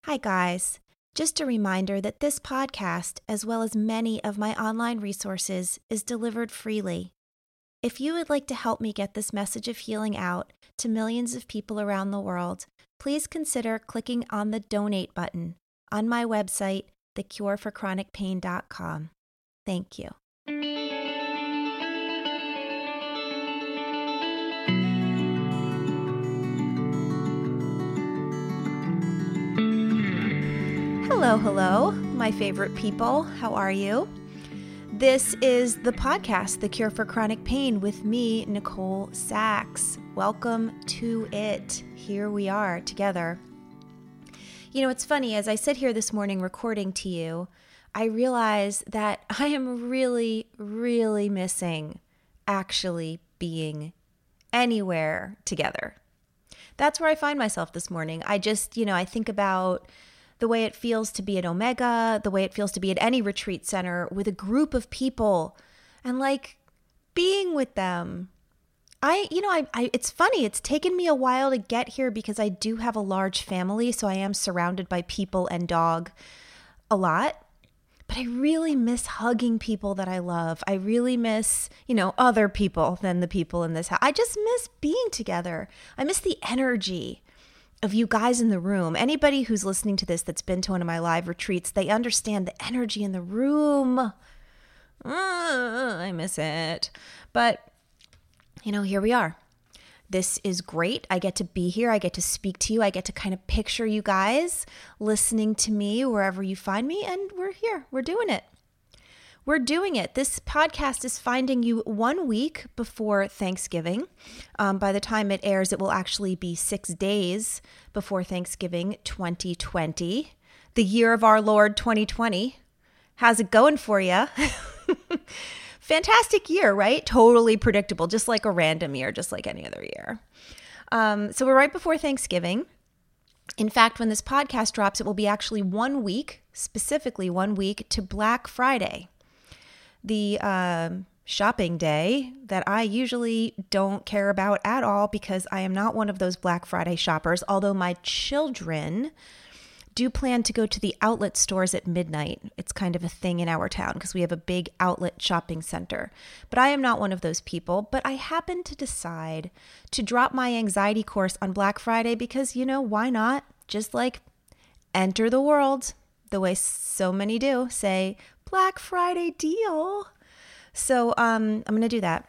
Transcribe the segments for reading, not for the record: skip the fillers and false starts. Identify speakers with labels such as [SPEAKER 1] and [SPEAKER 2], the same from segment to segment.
[SPEAKER 1] Hi, guys. Just a reminder that this podcast, as well as many of my online resources, is delivered freely. If you would like to help me get this message of healing out to millions of people around the world, please consider clicking on the donate button on my website, thecureforchronicpain.com. Thank you. Hello, my favorite people. How are you? This is the podcast, The Cure for Chronic Pain, with me, Nicole Sachs. Welcome to it. Here we are together. You know, it's funny, as I sit here this morning recording to you, I realize that I am really missing actually being anywhere together. That's where I find myself this morning. I think about the way it feels to be at Omega, the way it feels to be at any retreat center with a group of people and like being with them. It's funny. It's taken me a while to get here because I do have a large family, so I am surrounded by people and dog a lot. But I really miss hugging people that I love. I really miss, other people than the people in this house. I just miss being together. I miss the energy of you guys in the room. Anybody who's listening to this that's been to one of my live retreats, they understand the energy in the room. I miss it. But, here we are. This is great. I get to be here. I get to speak to you. I get to kind of picture you guys listening to me wherever you find me. And we're here. We're doing it. We're doing it. This podcast is finding you 1 week before Thanksgiving. By the time it airs, it will actually be 6 days before Thanksgiving 2020, the year of our Lord 2020. How's it going for you? Fantastic year, right? Totally predictable, just like a random year, just like any other year. So we're right before Thanksgiving. In fact, when this podcast drops, it will be actually 1 week, specifically 1 week to Black Friday. The shopping day that I usually don't care about at all because I am not one of those Black Friday shoppers, although my children do plan to go to the outlet stores at midnight. It's kind of a thing in our town because we have a big outlet shopping center. But I am not one of those people. But I happened to decide to drop my anxiety course on Black Friday because, why not? Just like enter the world the way so many do, say, Black Friday deal. So I'm going to do that.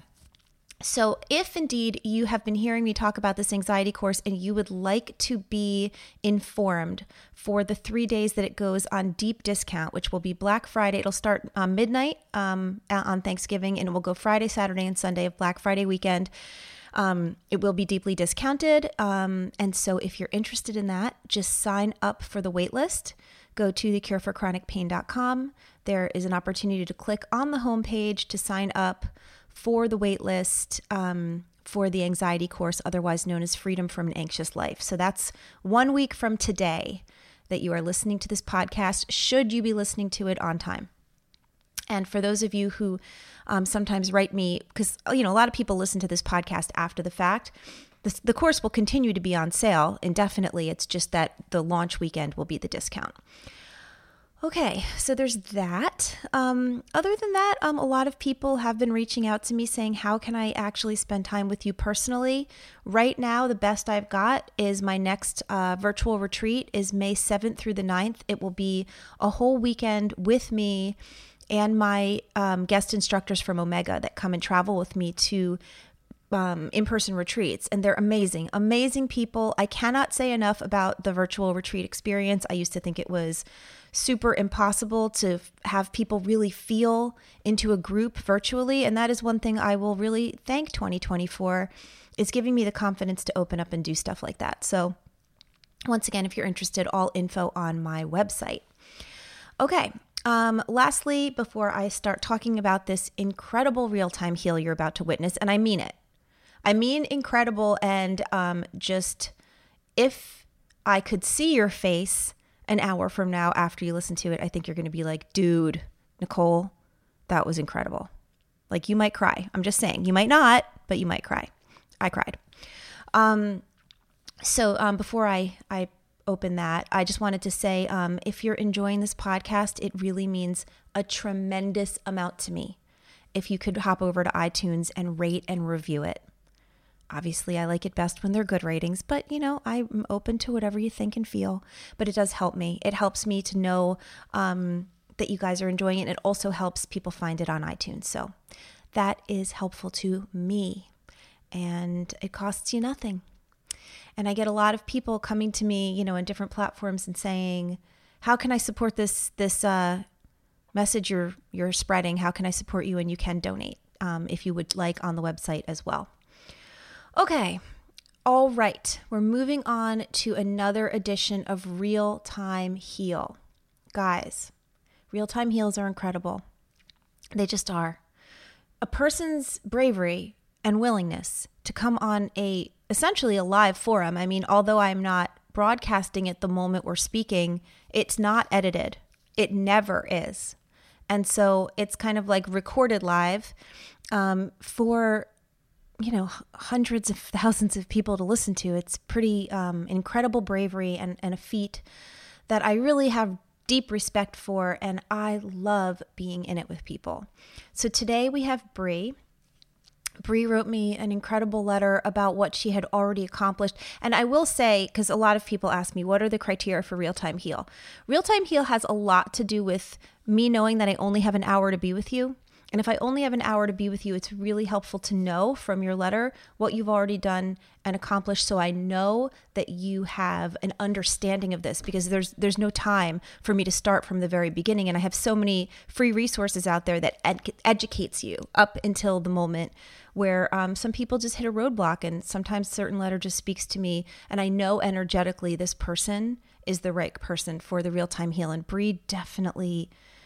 [SPEAKER 1] So if indeed you have been hearing me talk about this anxiety course and you would like to be informed for the 3 days that it goes on deep discount, which will be Black Friday, it'll start midnight on Thanksgiving and it will go Friday, Saturday, and Sunday of Black Friday weekend. It will be deeply discounted. And so if you're interested in that, just sign up for the wait list. Go to thecureforchronicpain.com. There is an opportunity to click on the homepage to sign up for the wait list for the anxiety course, otherwise known as Freedom from an Anxious Life. So that's 1 week from today that you are listening to this podcast, should you be listening to it on time. And for those of you who sometimes write me, because a lot of people listen to this podcast after the fact, the course will continue to be on sale indefinitely. It's just that the launch weekend will be the discount. Okay, so there's that. Other than that, a lot of people have been reaching out to me saying, how can I actually spend time with you personally? Right now, the best I've got is my next virtual retreat is May 7th through the 9th. It will be a whole weekend with me and my guest instructors from Omega that come and travel with me to in-person retreats. And they're amazing people. I cannot say enough about the virtual retreat experience. I used to think it was super impossible to have people really feel into a group virtually. And that is one thing I will really thank 2020 for, is giving me the confidence to open up and do stuff like that. So once again, if you're interested, all info on my website. Okay. Lastly, before I start talking about this incredible real-time heal you're about to witness, and I mean it. I mean incredible, and just if I could see your face an hour from now after you listen to it, I think you're going to be like, dude, Nicole, that was incredible. Like, you might cry. I'm just saying. You might not, but you might cry. I cried. So before I open that, I just wanted to say, if you're enjoying this podcast, it really means a tremendous amount to me if you could hop over to iTunes and rate and review it. Obviously, I like it best when they're good ratings, but I'm open to whatever you think and feel. But it does help me. It helps me to know that you guys are enjoying it. And it also helps people find it on iTunes. So that is helpful to me. And it costs you nothing. And I get a lot of people coming to me, in different platforms and saying, how can I support this message you're spreading? How can I support you? And you can donate if you would like on the website as well. Okay. All right. We're moving on to another edition of Real Time Heal. Guys, Real Time Heals are incredible. They just are. A person's bravery and willingness to come on essentially a live forum. I mean, although I'm not broadcasting at the moment we're speaking, it's not edited. It never is. And so it's kind of like recorded live for hundreds of thousands of people to listen to. It's pretty incredible bravery and a feat that I really have deep respect for, and I love being in it with people. So today we have Bree. Bree wrote me an incredible letter about what she had already accomplished. And I will say, because a lot of people ask me, what are the criteria for Real Time Heal? Real Time Heal has a lot to do with me knowing that I only have an hour to be with you. And if I only have an hour to be with you, it's really helpful to know from your letter what you've already done and accomplished, so I know that you have an understanding of this, because there's no time for me to start from the very beginning. And I have so many free resources out there that educates you up until the moment where some people just hit a roadblock, and sometimes certain letter just speaks to me, and I know energetically this person is the right person for the Real Time Heal. And Bree definitely...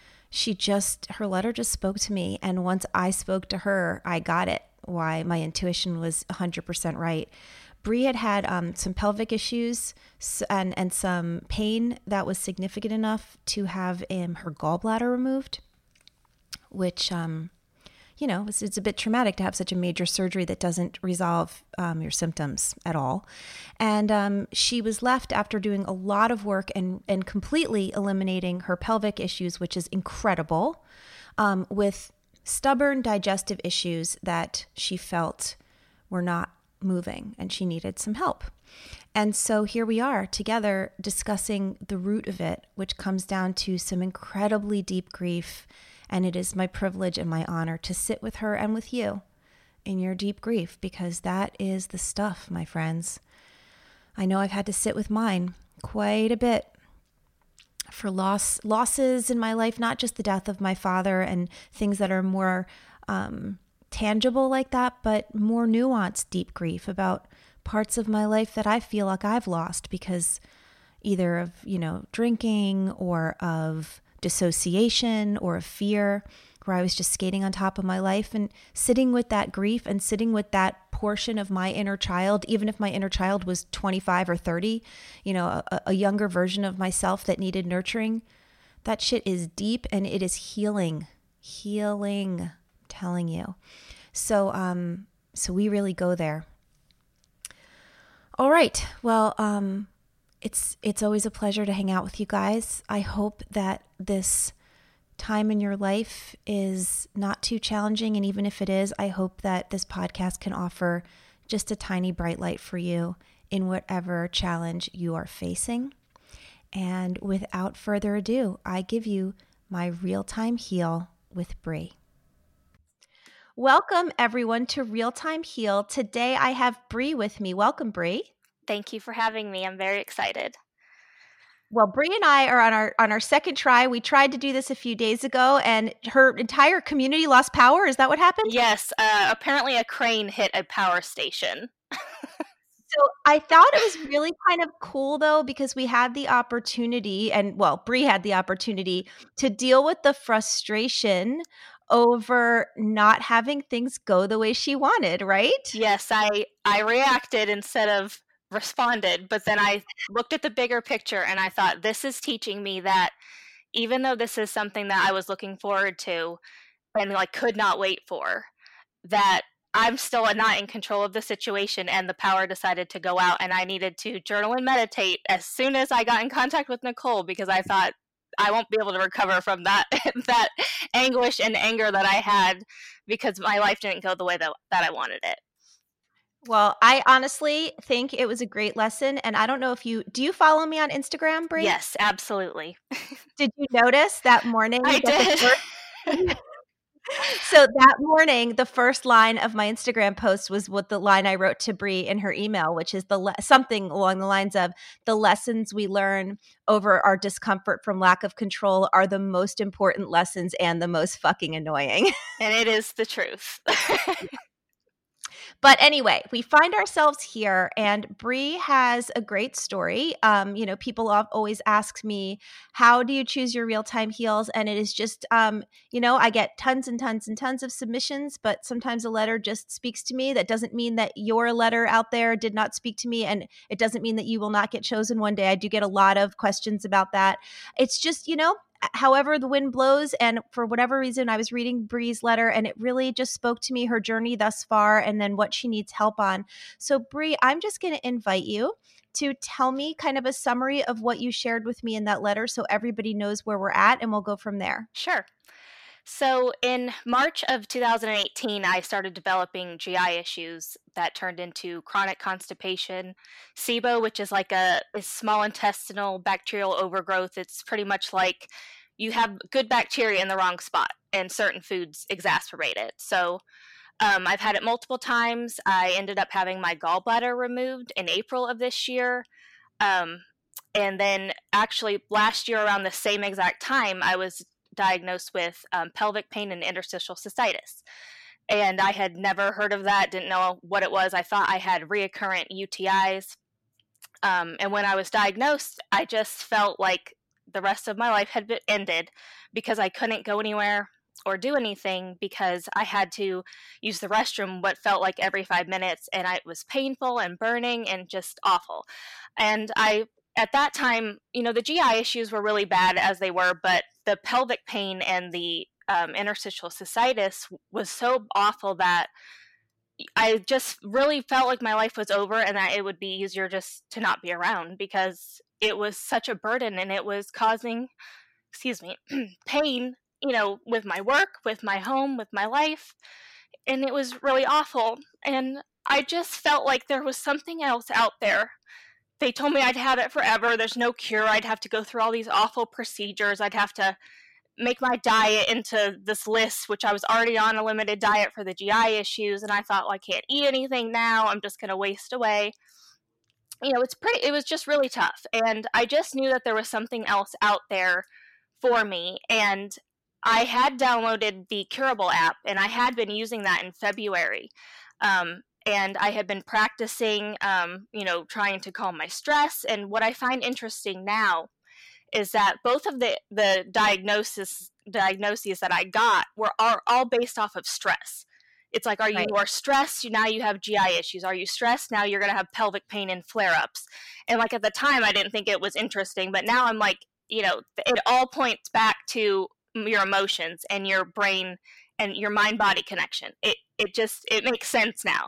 [SPEAKER 1] her letter just spoke to me. And once I spoke to her, I got it, why my intuition was 100% right. Bree had some pelvic issues and some pain that was significant enough to have her gallbladder removed, which, it's a bit traumatic to have such a major surgery that doesn't resolve your symptoms at all. And she was left after doing a lot of work and completely eliminating her pelvic issues, which is incredible, with stubborn digestive issues that she felt were not moving, and she needed some help. And so here we are together discussing the root of it, which comes down to some incredibly deep grief. And it is my privilege and my honor to sit with her and with you in your deep grief, because that is the stuff, my friends. I know I've had to sit with mine quite a bit for losses in my life, not just the death of my father and things that are more tangible like that, but more nuanced deep grief about parts of my life that I feel like I've lost because either of, drinking or of dissociation or of fear, where I was just skating on top of my life, and sitting with that grief and sitting with that portion of my inner child, even if my inner child was 25 or 30, a younger version of myself that needed nurturing. That shit is deep, and it is healing, I'm telling you. So we really go there. All right. Well, It's always a pleasure to hang out with you guys. I hope that this time in your life is not too challenging. And even if it is, I hope that this podcast can offer just a tiny bright light for you in whatever challenge you are facing. And without further ado, I give you my Real Time Heal with Bree. Welcome, everyone, to Real Time Heal. Today, I have Bree with me. Welcome, Bree.
[SPEAKER 2] Thank you for having me. I'm very excited.
[SPEAKER 1] Well, Bree and I are on our second try. We tried to do this a few days ago, and her entire community lost power. Is that what happened?
[SPEAKER 2] Yes. Apparently a crane hit a power station.
[SPEAKER 1] So I thought it was really kind of cool, though, because we had the opportunity, Bree had the opportunity to deal with the frustration over not having things go the way she wanted, right?
[SPEAKER 2] Yes, I reacted instead of responded, but then I looked at the bigger picture and I thought, this is teaching me that even though this is something that I was looking forward to and could not wait for, that I'm still not in control of the situation, and the power decided to go out, and I needed to journal and meditate as soon as I got in contact with Nicole, because I thought I won't be able to recover from that that anguish and anger that I had because my life didn't go the way that I wanted it.
[SPEAKER 1] Well, I honestly think it was a great lesson. And I don't know if do you follow me on Instagram, Brie?
[SPEAKER 2] Yes, absolutely.
[SPEAKER 1] Did you notice that morning?
[SPEAKER 2] I did.
[SPEAKER 1] So that morning, the first line of my Instagram post was what the line I wrote to Brie in her email, which is something along the lines of, the lessons we learn over our discomfort from lack of control are the most important lessons and the most fucking annoying.
[SPEAKER 2] And it is the truth.
[SPEAKER 1] But anyway, we find ourselves here, and Brie has a great story. People always ask me, how do you choose your real-time heals? And it is just, I get tons and tons and tons of submissions, but sometimes a letter just speaks to me. That doesn't mean that your letter out there did not speak to me, and it doesn't mean that you will not get chosen one day. I do get a lot of questions about that. It's just, however the wind blows, and for whatever reason, I was reading Brie's letter and it really just spoke to me, her journey thus far, and then what she needs help on. So Brie, I'm just going to invite you to tell me kind of a summary of what you shared with me in that letter so everybody knows where we're at, and we'll go from there.
[SPEAKER 2] Sure. So in March of 2018, I started developing GI issues that turned into chronic constipation, SIBO, which is like a small intestinal bacterial overgrowth. It's pretty much like you have good bacteria in the wrong spot, and certain foods exacerbate it. So I've had it multiple times. I ended up having my gallbladder removed in April of this year. And then actually last year around the same exact time, I was diagnosed with pelvic pain and interstitial cystitis. And I had never heard of that, didn't know what it was. I thought I had recurrent UTIs. And when I was diagnosed, I just felt like the rest of my life had been ended because I couldn't go anywhere or do anything because I had to use the restroom what felt like every 5 minutes, and it was painful and burning and just awful. And at that time, the GI issues were really bad as they were, but the pelvic pain and the interstitial cystitis was so awful that I just really felt like my life was over and that it would be easier just to not be around because it was such a burden and it was causing, pain, with my work, with my home, with my life. And it was really awful. And I just felt like there was something else out there. They told me I'd have it forever. There's no cure. I'd have to go through all these awful procedures. I'd have to make my diet into this list, which I was already on a limited diet for the GI issues. And I thought, well, I can't eat anything now. I'm just going to waste away. It was just really tough. And I just knew that there was something else out there for me. And I had downloaded the Curable app, and I had been using that in February. And I had been practicing, trying to calm my stress. And what I find interesting now is that both of the diagnoses that I got are all based off of stress. It's like, are you more stressed? Now you have GI issues. Are you stressed? Now you're going to have pelvic pain and flare-ups. And like at the time, I didn't think it was interesting, but now I'm like, it all points back to your emotions and your brain and your mind-body connection. It makes sense now.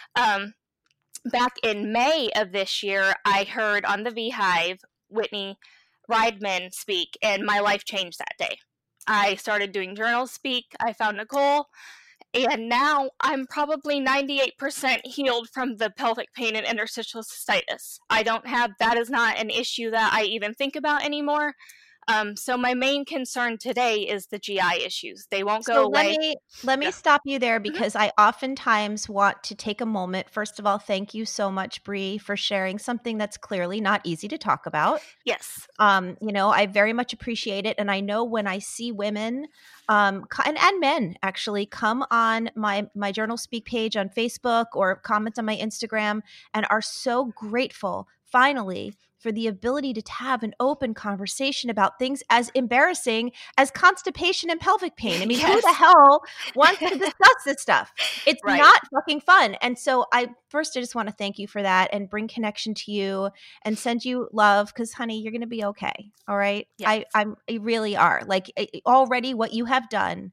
[SPEAKER 2] Back in May of this year, I heard on the VHive Whitney Riedman speak, and my life changed that day. I started doing journal speak. I found Nicole, and now I'm probably 98% healed from the pelvic pain and interstitial cystitis. That is not an issue that I even think about anymore. So my main concern today is the GI issues. They won't go away.
[SPEAKER 1] Let me stop you there because I oftentimes want to take a moment. First of all, thank you so much, Brie, for sharing something that's clearly not easy to talk about.
[SPEAKER 2] Yes.
[SPEAKER 1] I very much appreciate it. And I know when I see women and men actually come on my Journal Speak page on Facebook or comment on my Instagram and are so grateful, finally, for the ability to have an open conversation about things as embarrassing as constipation and pelvic pain. I mean, Who the hell wants to discuss this stuff? It's not fucking fun. And so I just want to thank you for that and bring connection to you and send you love because, honey, you're going to be okay. All right. Yes. You really are. Like already what you have done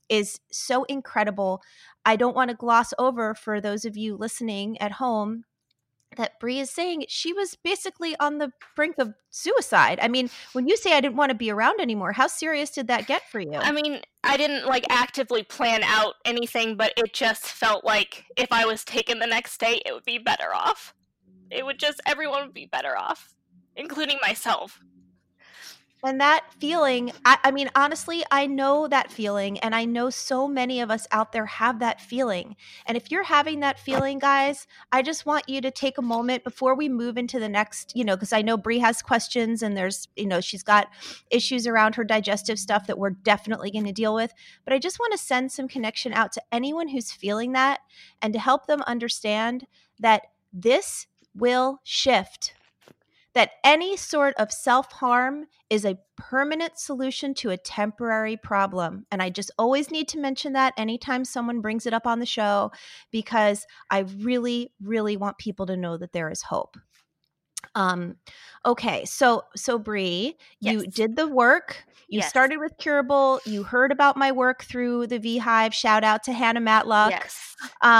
[SPEAKER 1] is so incredible. I don't want to gloss over, for those of you listening at home, that Bree is saying she was basically on the brink of suicide. I mean, when you say I didn't want to be around anymore, how serious did that get for you?
[SPEAKER 2] I mean, I didn't like actively plan out anything, but it just felt like if I was taken the next day, it would be better off. It would just, everyone would be better off, including myself.
[SPEAKER 1] And that feeling, I mean, honestly, I know that feeling, and I know so many of us out there have that feeling. And if you're having that feeling, guys, I just want you to take a moment before we move into the next, because I know Bree has questions, and there's, she's got issues around her digestive stuff that we're definitely going to deal with. But I just want to send some connection out to anyone who's feeling that, and to help them understand that this will shift. That any sort of self-harm is a permanent solution to a temporary problem. And I just always need to mention that anytime someone brings it up on the show, because I really, really want people to know that there is hope. Okay, so Bree, you did the work. You started with Curable. You heard about my work through the V-Hive. Shout out to Hannah Matlock.
[SPEAKER 2] Yes.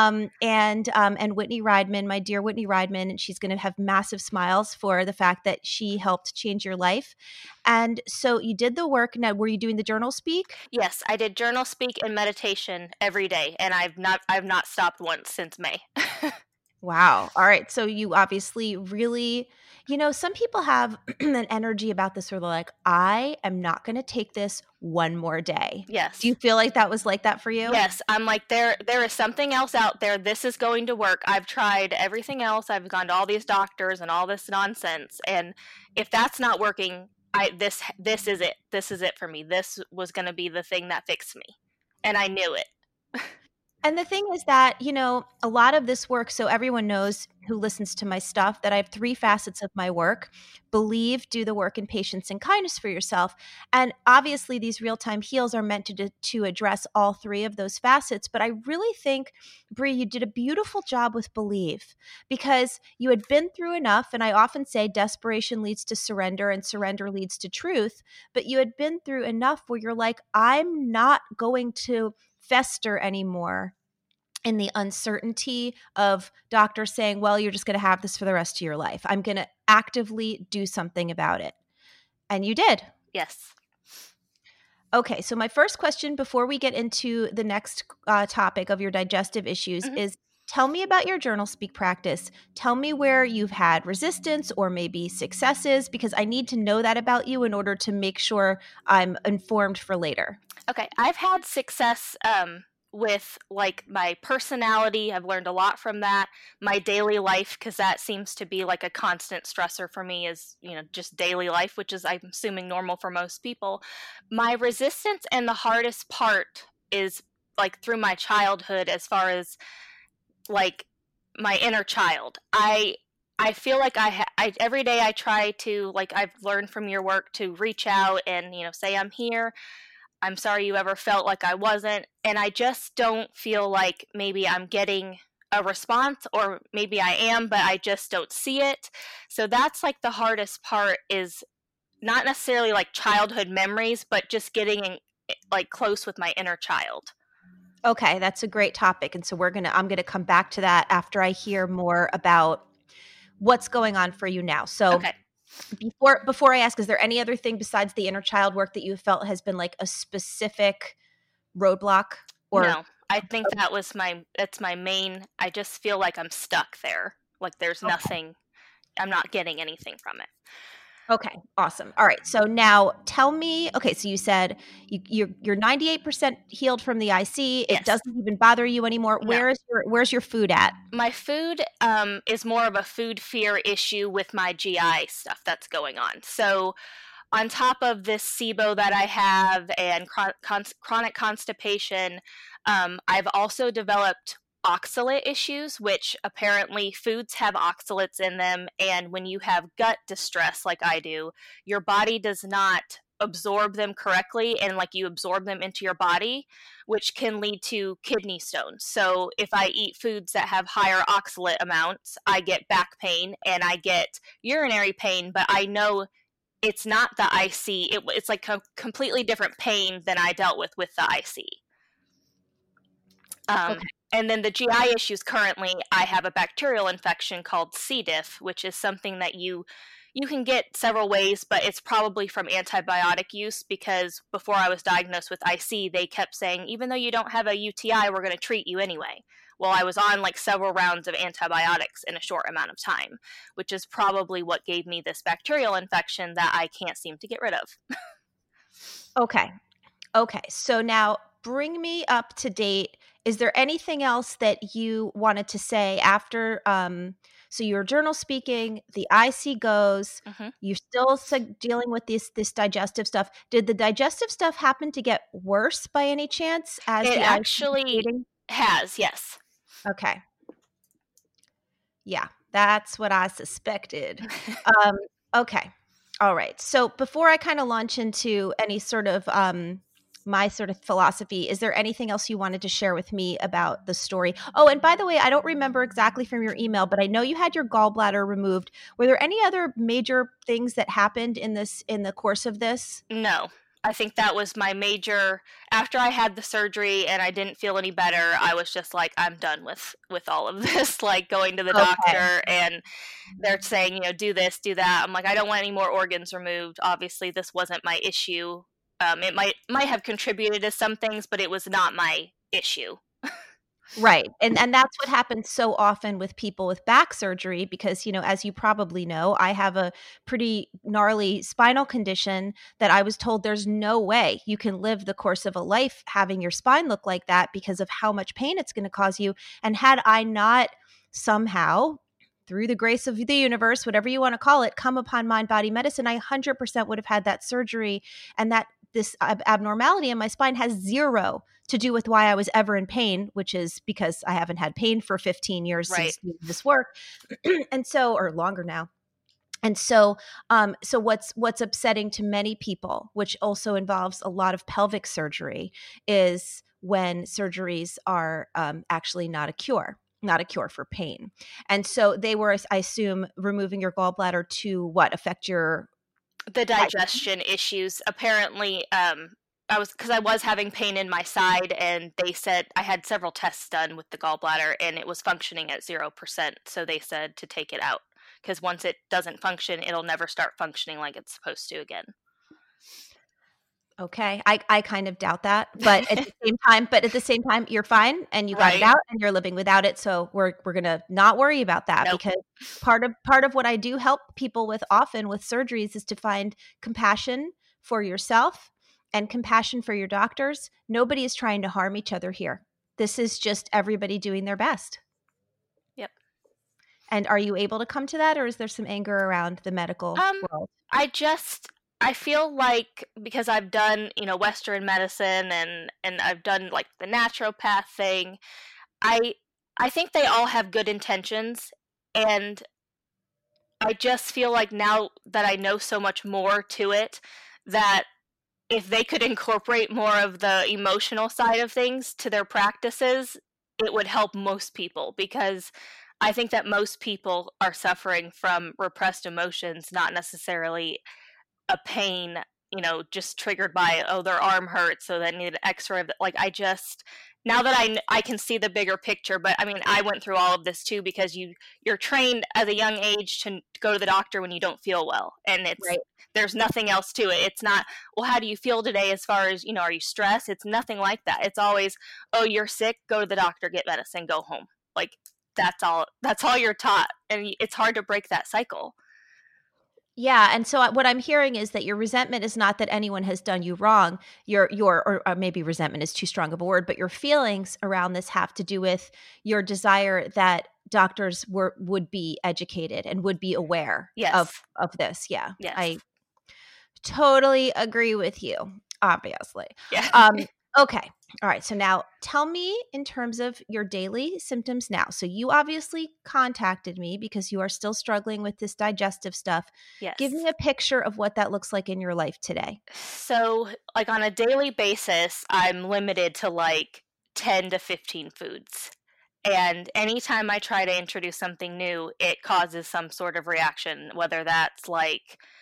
[SPEAKER 1] And Whitney Riedman, my dear Whitney Riedman, and she's going to have massive smiles for the fact that she helped change your life. And so you did the work. Now, were you doing the journal speak?
[SPEAKER 2] Yes, I did journal speak and meditation every day, and I've not stopped once since May.
[SPEAKER 1] Wow. All right. So you obviously really, some people have an energy about this where they're like, I am not going to take this one more day.
[SPEAKER 2] Yes.
[SPEAKER 1] Do you feel like that was like that for you?
[SPEAKER 2] Yes. I'm like, there is something else out there. This is going to work. I've tried everything else. I've gone to all these doctors and all this nonsense. And if that's not working, this is it. This is it for me. This was going to be the thing that fixed me. And I knew it.
[SPEAKER 1] And the thing is that, a lot of this work, so everyone knows who listens to my stuff, that I have 3 facets of my work: believe, do the work, and patience and kindness for yourself. And obviously these real-time heals are meant to address all 3 of those facets. But I really think, Bree, you did a beautiful job with believe, because you had been through enough. And I often say desperation leads to surrender, and surrender leads to truth. But you had been through enough where you're like, I'm not going to fester anymore in the uncertainty of doctors saying, well, you're just going to have this for the rest of your life. I'm going to actively do something about it. And you did.
[SPEAKER 2] Yes.
[SPEAKER 1] Okay. So my first question before we get into the next topic of your digestive issues is, tell me about your journal speak practice. Tell me where you've had resistance or maybe successes, because I need to know that about you in order to make sure I'm informed for later.
[SPEAKER 2] Okay. I've had success with like my personality. I've learned a lot from that. My daily life, because that seems to be like a constant stressor for me, is, just daily life, which is, I'm assuming, normal for most people. My resistance and the hardest part is like through my childhood, as far as like my inner child. I feel like I every day I try to, like, I've learned from your work to reach out and, say I'm here. I'm sorry you ever felt like I wasn't. And I just don't feel like maybe I'm getting a response, or maybe I am, but I just don't see it. So that's like the hardest part, is not necessarily like childhood memories, but just getting like close with my inner child.
[SPEAKER 1] Okay, that's a great topic. And so I'm going to come back to that after I hear more about what's going on for you now. So
[SPEAKER 2] okay.
[SPEAKER 1] Before I ask, is there any other thing besides the inner child work that you felt has been like a specific roadblock? Or
[SPEAKER 2] no, I think that's my main. I just feel like I'm stuck there. Like there's nothing, I'm not getting anything from it.
[SPEAKER 1] Okay, awesome. All right, so now tell me. Okay, so you said you're 98% healed from the IC. It
[SPEAKER 2] Yes.
[SPEAKER 1] doesn't even bother you anymore.
[SPEAKER 2] No.
[SPEAKER 1] Where's your food at?
[SPEAKER 2] My food is more of a food fear issue with my GI stuff that's going on. So on top of this SIBO that I have and chronic constipation, I've also developed oxalate issues, which apparently foods have oxalates in them. And when you have gut distress like I do, your body does not absorb them correctly, and like you absorb them into your body, which can lead to kidney stones. So if I eat foods that have higher oxalate amounts, I get back pain and I get urinary pain, but I know it's not the IC. It's like a completely different pain than I dealt with the IC. Um,
[SPEAKER 1] Okay.
[SPEAKER 2] and then the GI issues currently, I have a bacterial infection called C. diff, which is something that you can get several ways, but it's probably from antibiotic use because before I was diagnosed with IC, they kept saying, even though you don't have a UTI, we're going to treat you anyway. Well, I was on like several rounds of antibiotics in a short amount of time, which is probably what gave me this bacterial infection that I can't seem to get rid of.
[SPEAKER 1] Okay. Okay. So now bring me up to date. Is there anything else that you wanted to say after so you were journal speaking, the IC goes,
[SPEAKER 2] Mhm.
[SPEAKER 1] you're still dealing with this digestive stuff. Did the digestive stuff happen to get worse by any chance as
[SPEAKER 2] It
[SPEAKER 1] the IC was
[SPEAKER 2] actually
[SPEAKER 1] fading?
[SPEAKER 2] has, yes.
[SPEAKER 1] Okay. Yeah, that's what I suspected. Um, okay. All right. So before I kind of launch into any sort of my sort of philosophy, is there anything else you wanted to share with me about the story? Oh, and by the way, I don't remember exactly from your email, but I know you had your gallbladder removed. Were there any other major things that happened in the course of this?
[SPEAKER 2] No. I think that was my major after I had the surgery and I didn't feel any better, I was just like, I'm done with all of this, like going to the
[SPEAKER 1] Okay.
[SPEAKER 2] doctor and they're saying, do this, do that. I'm like, I don't want any more organs removed. Obviously, this wasn't my issue. It might have contributed to some things, but it was not my issue.
[SPEAKER 1] Right. And that's what happens so often with people with back surgery because, as you probably know, I have a pretty gnarly spinal condition that I was told there's no way you can live the course of a life having your spine look like that because of how much pain it's going to cause you. And had I not somehow through the grace of the universe, whatever you want to call it, come upon mind body medicine, I 100% would have had that surgery and that this abnormality in my spine has zero to do with why I was ever in pain, which is because I haven't had pain for 15 years
[SPEAKER 2] Right.
[SPEAKER 1] since doing this work. And so, or longer now. And so, so what's upsetting to many people, which also involves a lot of pelvic surgery, is when surgeries are actually not a cure for pain. And so they were, I assume, removing your gallbladder to what affect your
[SPEAKER 2] The digestion issues. Apparently, I was having pain in my side, and they said I had several tests done with the gallbladder, and it was functioning at 0%. So they said to take it out because once it doesn't function, it'll never start functioning like it's supposed to again.
[SPEAKER 1] Okay. I kind of doubt that, but at the same time, you're fine and you got it
[SPEAKER 2] Right?
[SPEAKER 1] out and you're living without it. So we're gonna not worry about that
[SPEAKER 2] Nope.
[SPEAKER 1] because part of what I do help people with often with surgeries is to find compassion for yourself and compassion for your doctors. Nobody is trying to harm each other here. This is just everybody doing their best.
[SPEAKER 2] Yep.
[SPEAKER 1] And are you able to come to that, or is there some anger around the medical world?
[SPEAKER 2] I feel like because I've done, Western medicine and I've done like the naturopath thing, I I think they all have good intentions and I just feel like now that I know so much more to it that if they could incorporate more of the emotional side of things to their practices, it would help most people because I think that most people are suffering from repressed emotions, not necessarily a pain, just triggered by, oh, their arm hurts, so they need an X-ray. Like now that I can see the bigger picture, but I mean, I went through all of this too because you're trained at a young age to go to the doctor when you don't feel well, and
[SPEAKER 1] Right.
[SPEAKER 2] there's nothing else to it. It's not, well, how do you feel today as far as, are you stressed? It's nothing like that. It's always, oh, you're sick, go to the doctor, get medicine, go home. Like that's all you're taught, and it's hard to break that cycle.
[SPEAKER 1] Yeah, and so what I'm hearing is that your resentment is not that anyone has done you wrong. Or maybe resentment is too strong of a word, but your feelings around this have to do with your desire that doctors would be educated and would be aware
[SPEAKER 2] Yes.
[SPEAKER 1] of this. Yeah,
[SPEAKER 2] Yes.
[SPEAKER 1] I totally agree with you. Obviously.
[SPEAKER 2] Yeah.
[SPEAKER 1] Okay. All right. So now tell me in terms of your daily symptoms now. So you obviously contacted me because you are still struggling with this digestive stuff.
[SPEAKER 2] Yes.
[SPEAKER 1] Give me a picture of what that looks like in your life today.
[SPEAKER 2] So, like on a daily basis, I'm limited to like 10 to 15 foods. And anytime I try to introduce something new, it causes some sort of reaction, whether that's like,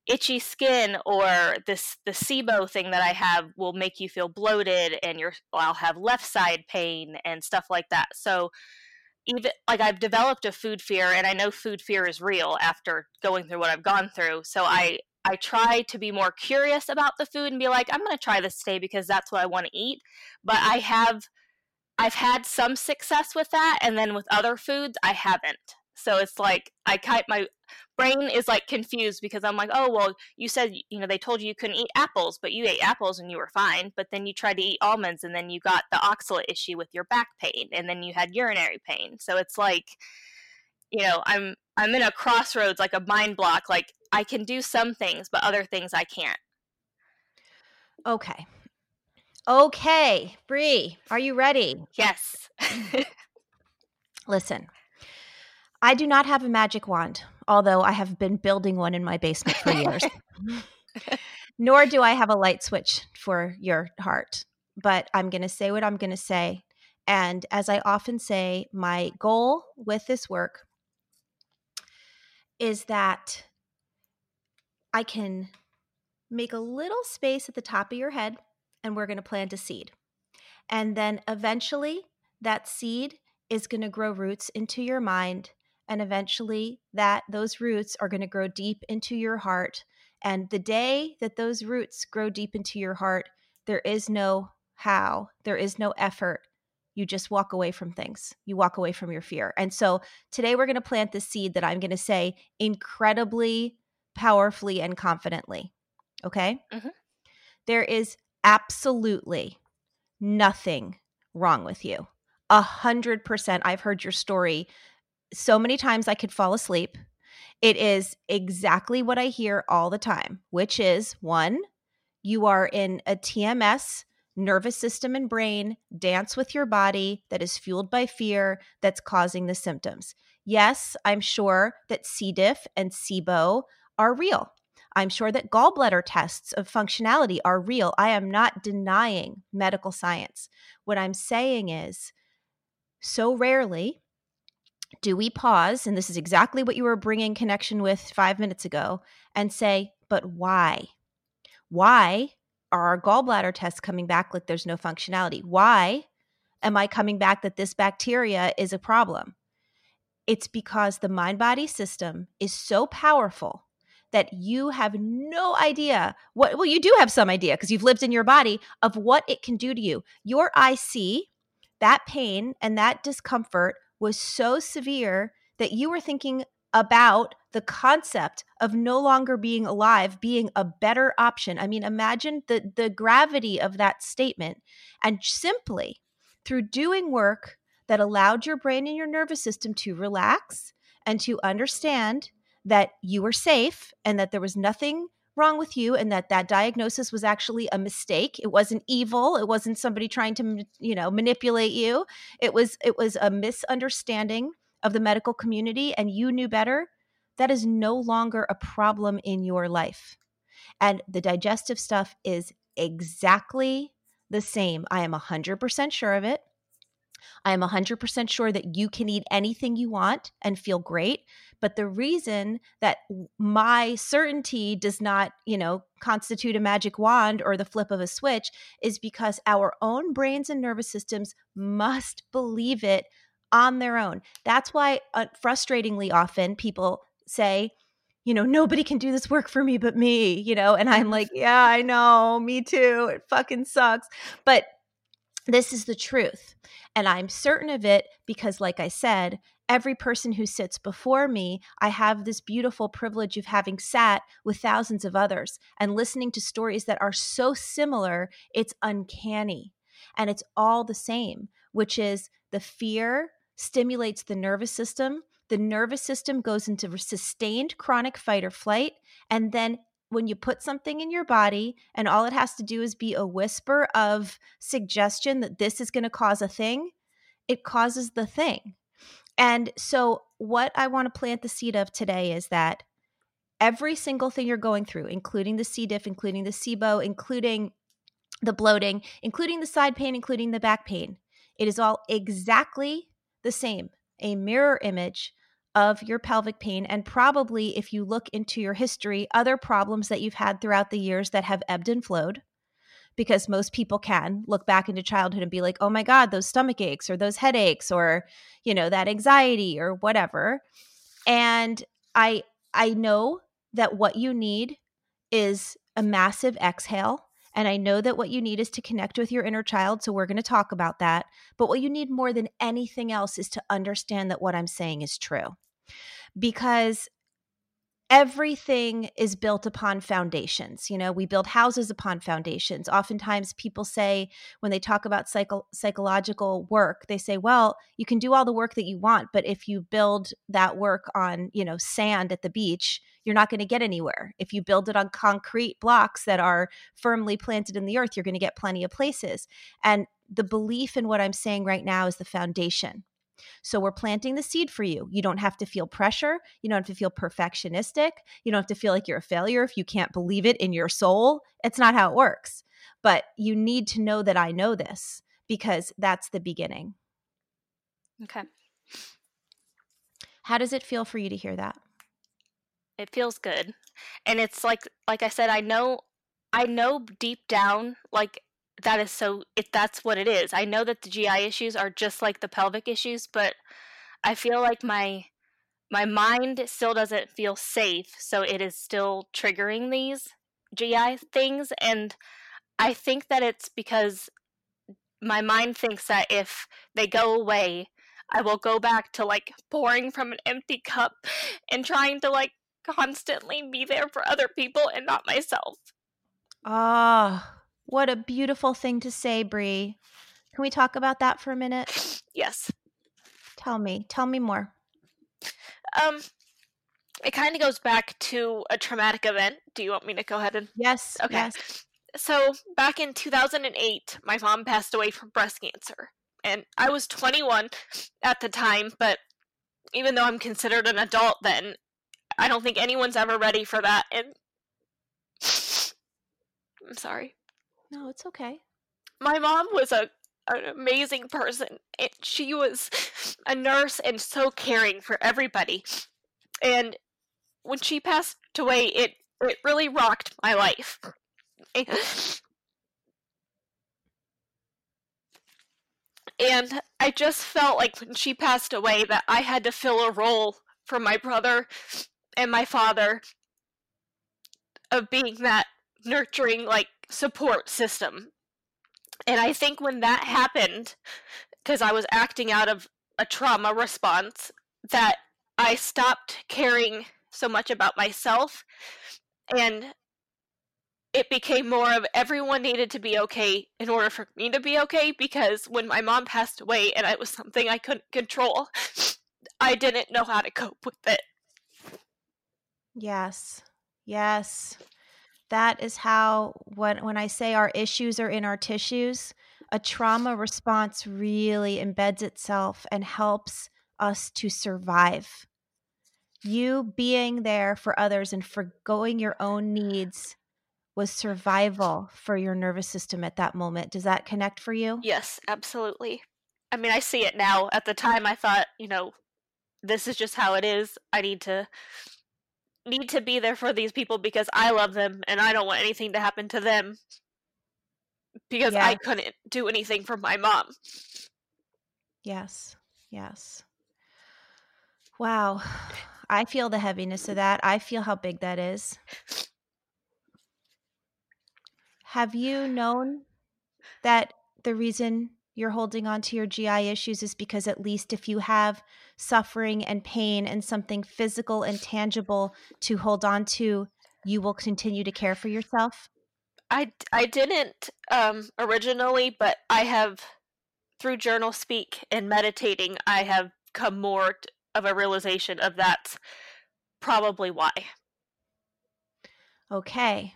[SPEAKER 2] itchy skin, or the SIBO thing that I have will make you feel bloated, and I'll have left side pain and stuff like that. So even like I've developed a food fear, and I know food fear is real after going through what I've gone through. So I try to be more curious about the food and be like, I'm going to try this today because that's what I want to eat. But I've had some success with that, and then with other foods I haven't. So it's like my brain is like confused because I'm like, oh well, you said they told you couldn't eat apples, but you ate apples and you were fine. But then you tried to eat almonds, and then you got the oxalate issue with your back pain, and then you had urinary pain. So it's like, I'm in a crossroads, like a mind block. Like I can do some things, but other things I can't.
[SPEAKER 1] Okay, Bree, are you ready?
[SPEAKER 2] Yes.
[SPEAKER 1] Listen, I do not have a magic wand, although I have been building one in my basement for years. Nor do I have a light switch for your heart. But I'm going to say what I'm going to say. And as I often say, my goal with this work is that I can make a little space at the top of your head, and we're going to plant a seed. And then eventually that seed is going to grow roots into your mind. And eventually those roots are going to grow deep into your heart. And the day that those roots grow deep into your heart, there is no how, there is no effort. You just walk away from things. You walk away from your fear. And so today we're going to plant the seed that I'm going to say incredibly powerfully and confidently. Okay?
[SPEAKER 2] Mm-hmm.
[SPEAKER 1] There is absolutely nothing wrong with you. 100%. I've heard your story so many times I could fall asleep. It is exactly what I hear all the time, which is 1, you are in a TMS, nervous system and brain, dance with your body that is fueled by fear that's causing the symptoms. Yes, I'm sure that C. diff and SIBO are real. I'm sure that gallbladder tests of functionality are real. I am not denying medical science. What I'm saying is, so rarely do we pause, and this is exactly what you were bringing connection with 5 minutes ago, and say, but why? Why are our gallbladder tests coming back like there's no functionality? Why am I coming back that this bacteria is a problem? It's because the mind-body system is so powerful that you have no idea well, you do have some idea because you've lived in your body of what it can do to you. Your IC, that pain and that discomfort was so severe that you were thinking about the concept of no longer being alive being a better option. I mean, imagine the gravity of that statement. And simply through doing work that allowed your brain and your nervous system to relax and to understand that you were safe and that there was nothing wrong with you and that diagnosis was actually a mistake. It wasn't evil. It wasn't somebody trying to, manipulate you. It was a misunderstanding of the medical community, and you knew better. That is no longer a problem in your life. And the digestive stuff is exactly the same. I am 100% sure of it. I am 100% sure that you can eat anything you want and feel great. But the reason that my certainty does not, constitute a magic wand or the flip of a switch is because our own brains and nervous systems must believe it on their own. That's why frustratingly often people say, nobody can do this work for me but me, and I'm like, yeah, I know, me too. It fucking sucks. But this is the truth. And I'm certain of it because, like I said, every person who sits before me, I have this beautiful privilege of having sat with thousands of others and listening to stories that are so similar, it's uncanny. And it's all the same, which is the fear stimulates the nervous system. The nervous system goes into sustained chronic fight or flight, and then when you put something in your body and all it has to do is be a whisper of suggestion that this is going to cause a thing, it causes the thing. And so what I want to plant the seed of today is that every single thing you're going through, including the C. diff, including the SIBO, including the bloating, including the side pain, including the back pain, it is all exactly the same, a mirror image of your pelvic pain, and probably, if you look into your history, other problems that you've had throughout the years that have ebbed and flowed, because most people can look back into childhood and be like, oh my God, those stomach aches or those headaches or, that anxiety or whatever. And I know that what you need is a massive exhale. And I know that what you need is to connect with your inner child. So we're going to talk about that. But what you need more than anything else is to understand that what I'm saying is true. Because everything is built upon foundations. We build houses upon foundations. Oftentimes people say, when they talk about psychological work, they say, well, you can do all the work that you want, but if you build that work on, sand at the beach, you're not going to get anywhere. If you build it on concrete blocks that are firmly planted in the earth, you're going to get plenty of places. And the belief in what I'm saying right now is the foundation. So we're planting the seed for you. You don't have to feel pressure. You don't have to feel perfectionistic. You don't have to feel like you're a failure if you can't believe it in your soul. It's not how it works. But you need to know that I know this, because that's the beginning.
[SPEAKER 2] Okay.
[SPEAKER 1] How does it feel for you to hear that?
[SPEAKER 2] It feels good. And it's like I said, I know deep down, like, that's what it is. I know that the GI issues are just like the pelvic issues, but I feel like my mind still doesn't feel safe, so it is still triggering these GI things. And I think that it's because my mind thinks that if they go away, I will go back to like pouring from an empty cup and trying to like constantly be there for other people and not myself.
[SPEAKER 1] Ah, what a beautiful thing to say, Bree. Can we talk about that for a minute?
[SPEAKER 2] Yes.
[SPEAKER 1] Tell me more.
[SPEAKER 2] It kind of goes back to a traumatic event. Do you want me to go ahead and?
[SPEAKER 1] Yes.
[SPEAKER 2] Okay.
[SPEAKER 1] Yes.
[SPEAKER 2] So back in 2008, my mom passed away from breast cancer, and I was 21 at the time. But even though I'm considered an adult then, I don't think anyone's ever ready for that. And I'm sorry.
[SPEAKER 1] No, it's okay.
[SPEAKER 2] My mom was an amazing person. She was a nurse and so caring for everybody. And when she passed away, it really rocked my life. And I just felt like when she passed away that I had to fill a role for my brother and my father of being that nurturing, like, support system. And I think when that happened, because I was acting out of a trauma response, that I stopped caring so much about myself, and it became more of everyone needed to be okay in order for me to be okay, because when my mom passed away and it was something I couldn't control, I didn't know how to cope with it.
[SPEAKER 1] Yes. That is how, when I say our issues are in our tissues, a trauma response really embeds itself and helps us to survive. You being there for others and forgoing your own needs was survival for your nervous system at that moment. Does that connect for you?
[SPEAKER 2] Yes, absolutely. I mean, I see it now. At the time, I thought, this is just how it is. I need to be there for these people because I love them and I don't want anything to happen to them, because I couldn't do anything for my mom.
[SPEAKER 1] Yes. Wow. I feel the heaviness of that. I feel how big that is. Have you known that the reason you're holding on to your GI issues is because, at least if you have suffering and pain and something physical and tangible to hold on to, you will continue to care for yourself?
[SPEAKER 2] I didn't originally, but I have, through journal speak and meditating, I have come more of a realization of that's probably why.
[SPEAKER 1] Okay.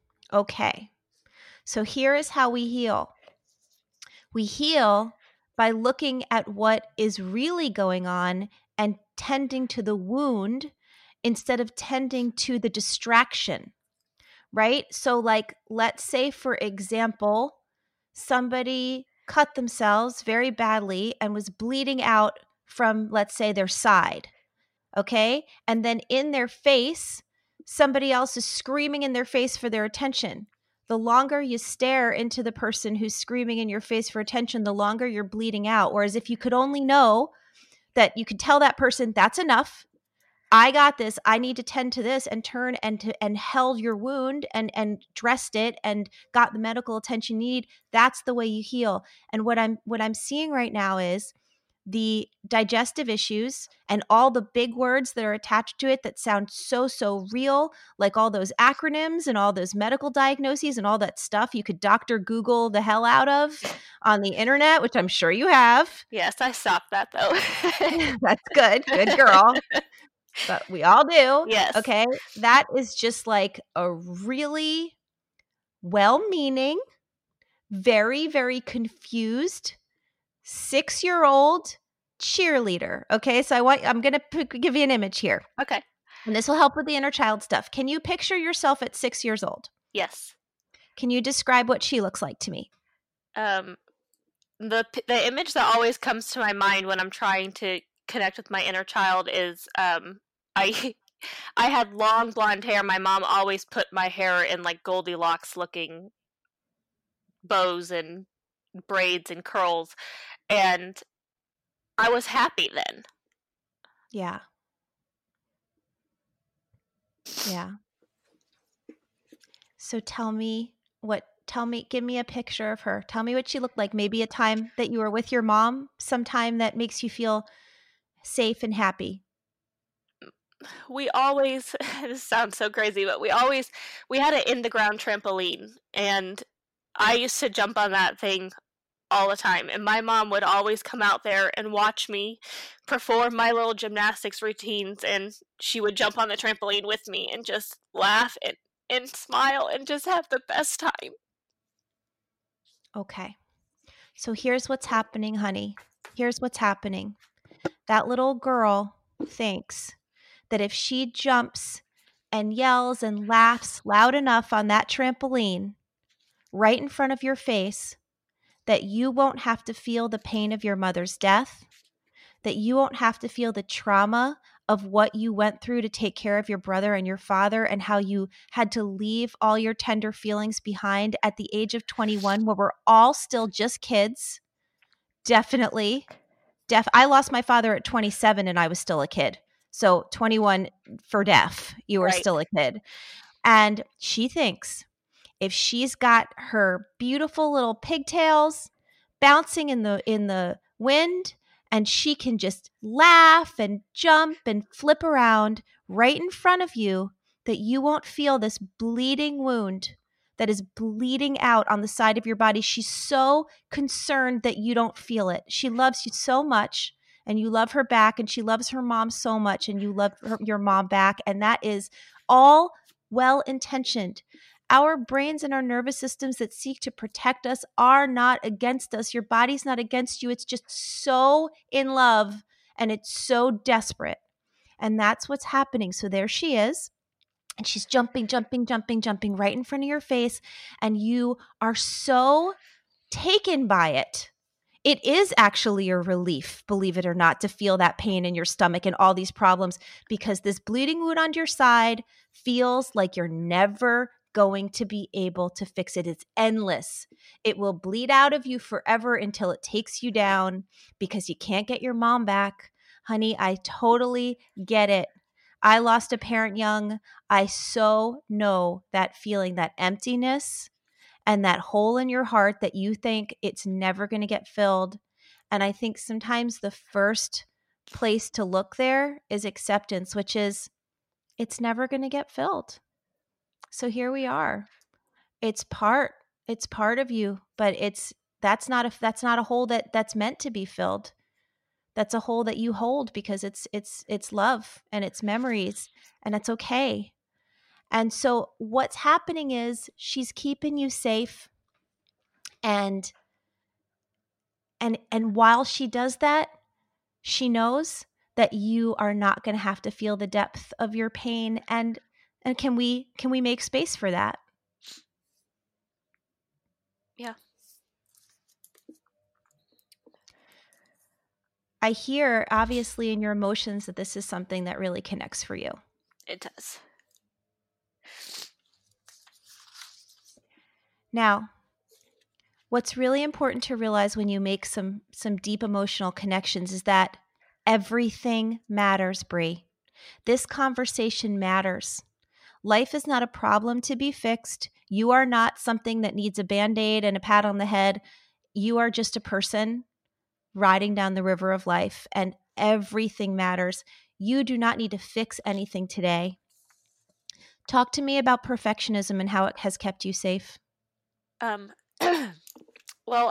[SPEAKER 1] So here is how we heal. We heal by looking at what is really going on and tending to the wound instead of tending to the distraction, right? So, like, let's say, for example, somebody cut themselves very badly and was bleeding out from, let's say, their side. Okay. And then in their face, somebody else is screaming in their face for their attention. The longer you stare into the person who's screaming in your face for attention, the longer you're bleeding out. Whereas if you could only know that you could tell that person, that's enough. I got this. I need to tend to this, and turn and held your wound and dressed it and got the medical attention you need. That's the way you heal. And what I'm seeing right now is the digestive issues and all the big words that are attached to it that sound so real, like all those acronyms and all those medical diagnoses and all that stuff you could Dr. Google the hell out of on the internet, which I'm sure you have.
[SPEAKER 2] Yes, I stopped that though.
[SPEAKER 1] That's good. Good girl. But we all do.
[SPEAKER 2] Yes.
[SPEAKER 1] Okay. That is just like a really well-meaning, very, very confused 6-year-old cheerleader. Okay. So I'm going to give you an image here.
[SPEAKER 2] Okay.
[SPEAKER 1] And this will help with the inner child stuff. Can you picture yourself at 6 years old?
[SPEAKER 2] Yes.
[SPEAKER 1] Can you describe what she looks like to me?
[SPEAKER 2] The image that always comes to my mind when I'm trying to connect with my inner child is I had long blonde hair. My mom always put my hair in like Goldilocks looking bows and braids and curls, and I was happy then.
[SPEAKER 1] Yeah. Yeah. So give me a picture of her. Tell me what she looked like. Maybe a time that you were with your mom, sometime that makes you feel safe and happy.
[SPEAKER 2] We always, this sounds so crazy, but we had an in the ground trampoline, and I used to jump on that thing all the time, and my mom would always come out there and watch me perform my little gymnastics routines, and she would jump on the trampoline with me and just laugh and smile and just have the best time.
[SPEAKER 1] Okay. So here's what's happening, honey. Here's what's happening. That little girl thinks that if she jumps and yells and laughs loud enough on that trampoline right in front of your face, that you won't have to feel the pain of your mother's death, that you won't have to feel the trauma of what you went through to take care of your brother and your father, and how you had to leave all your tender feelings behind at the age of 21, where we're all still just kids. Definitely. I lost my father at 27 and I was still a kid. So 21 for deaf, you were still a kid. And she thinks if she's got her beautiful little pigtails bouncing in the wind, and she can just laugh and jump and flip around right in front of you, that you won't feel this bleeding wound that is bleeding out on the side of your body. She's so concerned that you don't feel it. She loves you so much, and you love her back, and she loves her mom so much, and you love your mom back. And that is all well-intentioned. Our brains and our nervous systems that seek to protect us are not against us. Your body's not against you. It's just so in love, and it's so desperate. And that's what's happening. So there she is. And she's jumping right in front of your face. And you are so taken by it. It is actually a relief, believe it or not, to feel that pain in your stomach and all these problems, because this bleeding wound on your side feels like you're never going to be able to fix it. It's endless. It will bleed out of you forever until it takes you down, because you can't get your mom back. Honey, I totally get it. I lost a parent young. I so know that feeling, that emptiness and that hole in your heart that you think it's never going to get filled. And I think sometimes the first place to look there is acceptance, which is it's never going to get filled. So here we are. It's part of you, but that's not a hole that's meant to be filled. That's a hole that you hold because it's love and it's memories, and it's okay. And so what's happening is she's keeping you safe, and while she does that, she knows that you are not going to have to feel the depth of your pain, and can we make space for that?
[SPEAKER 2] Yeah.
[SPEAKER 1] I hear obviously in your emotions that this is something that really connects for you.
[SPEAKER 2] It does.
[SPEAKER 1] Now, what's really important to realize when you make some deep emotional connections is that everything matters, Bree. This conversation matters. Life is not a problem to be fixed. You are not something that needs a Band-Aid and a pat on the head. You are just a person riding down the river of life, and everything matters. You do not need to fix anything today. Talk to me about perfectionism and how it has kept you safe.
[SPEAKER 2] Well,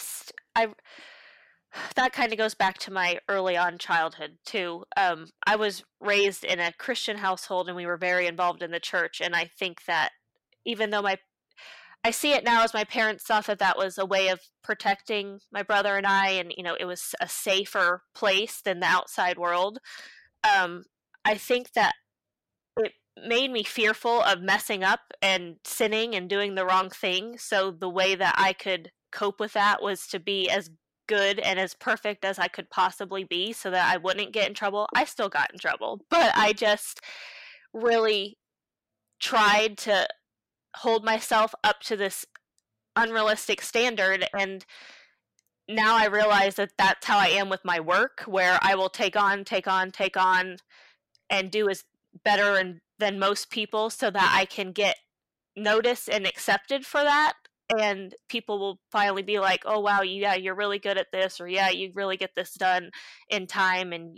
[SPEAKER 2] that kind of goes back to my early on childhood too. I was raised in a Christian household and we were very involved in the church. And I think that even though I see it now as my parents thought that was a way of protecting my brother and I, and, it was a safer place than the outside world. I think that it made me fearful of messing up and sinning and doing the wrong thing. So the way that I could cope with that was to be as good and as perfect as I could possibly be so that I wouldn't get in trouble. I still got in trouble, but I just really tried to hold myself up to this unrealistic standard. And now I realize that that's how I am with my work, where I will take on, and do as better than most people so that I can get noticed and accepted for that. And people will finally be like, oh, wow, yeah, you're really good at this, or yeah, you really get this done in time. And,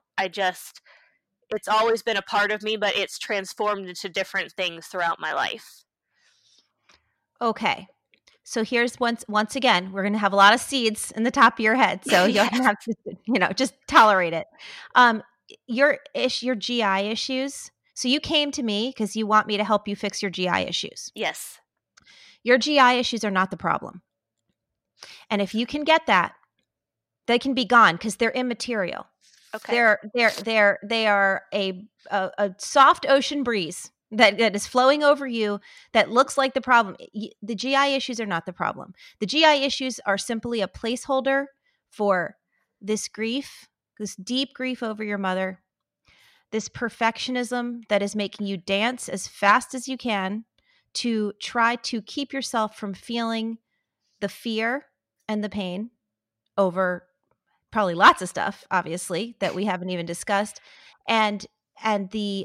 [SPEAKER 2] it's always been a part of me, but it's transformed into different things throughout my life.
[SPEAKER 1] Okay. So here's once again, we're going to have a lot of seeds in the top of your head. So you'll have to, just tolerate it. Your GI issues. So you came to me because you want me to help you fix your GI issues.
[SPEAKER 2] Yes.
[SPEAKER 1] Your GI issues are not the problem. And if you can get that, they can be gone because they're immaterial.
[SPEAKER 2] Okay.
[SPEAKER 1] They are a soft ocean breeze that is flowing over you that looks like the problem. The GI issues are not the problem. The GI issues are simply a placeholder for this grief, this deep grief over your mother, this perfectionism that is making you dance as fast as you can to try to keep yourself from feeling the fear and the pain over probably lots of stuff, obviously, that we haven't even discussed, and the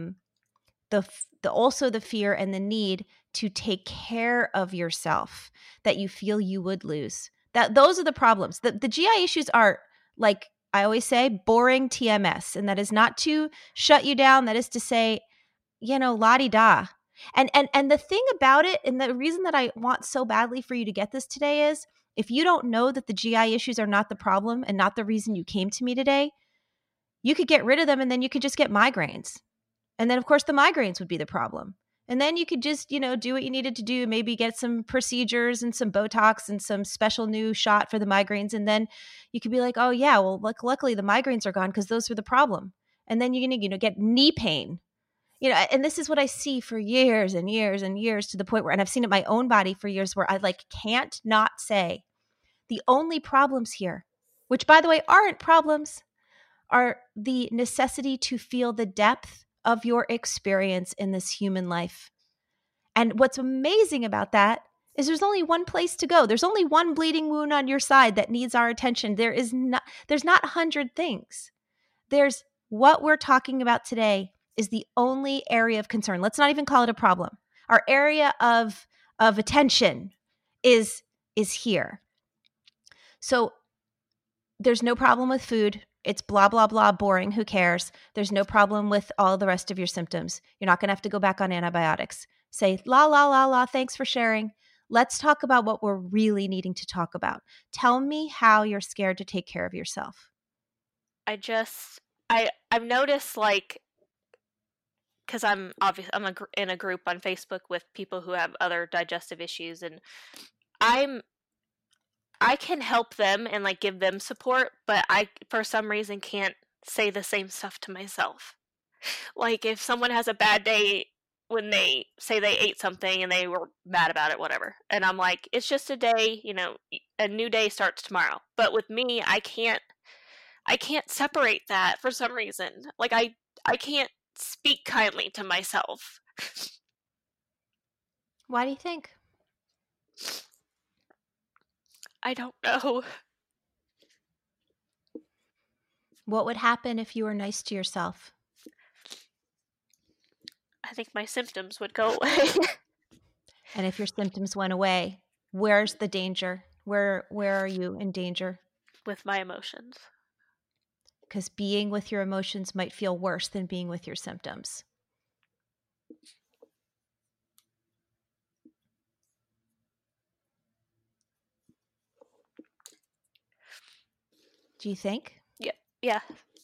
[SPEAKER 1] also the fear and the need to take care of yourself that you feel you would lose. Those are the problems. The GI issues are, like I always say, boring TMS, and that is not to shut you down. That is to say, la-di-da. And the thing about it, and the reason that I want so badly for you to get this today is, if you don't know that the GI issues are not the problem and not the reason you came to me today, you could get rid of them and then you could just get migraines. And then, of course, the migraines would be the problem. And then you could just, do what you needed to do, maybe get some procedures and some Botox and some special new shot for the migraines. And then you could be like, oh, yeah, well, luckily the migraines are gone because those were the problem. And then you're going to, get knee pain. And this is what I see for years and years and years, to the point where, and I've seen it in my own body for years, where I can't not say the only problems here, which by the way aren't problems, are the necessity to feel the depth of your experience in this human life. And what's amazing about that is there's only one place to go. There's only one bleeding wound on your side that needs our attention. There's not 100 things. There's what we're talking about today is the only area of concern. Let's not even call it a problem. Our area of attention is here. So there's no problem with food. It's blah, blah, blah, boring. Who cares? There's no problem with all the rest of your symptoms. You're not going to have to go back on antibiotics. Say, la, la, la, la, thanks for sharing. Let's talk about what we're really needing to talk about. Tell me how you're scared to take care of yourself.
[SPEAKER 2] I've noticed, because I'm in a group on Facebook with people who have other digestive issues, and I can help them and give them support, but I, for some reason, can't say the same stuff to myself. If someone has a bad day when they say they ate something and they were mad about it, whatever, and I'm like, it's just a day, a new day starts tomorrow. But with me, I can't I can't separate that for some reason. Like I can't speak kindly to myself.
[SPEAKER 1] Why do you think?
[SPEAKER 2] I don't know.
[SPEAKER 1] What would happen if you were nice to yourself?
[SPEAKER 2] I think my symptoms would go away.
[SPEAKER 1] And if your symptoms went away, where's the danger? Where are you in danger?
[SPEAKER 2] With my emotions.
[SPEAKER 1] Because being with your emotions might feel worse than being with your symptoms. Do you think?
[SPEAKER 2] Yeah.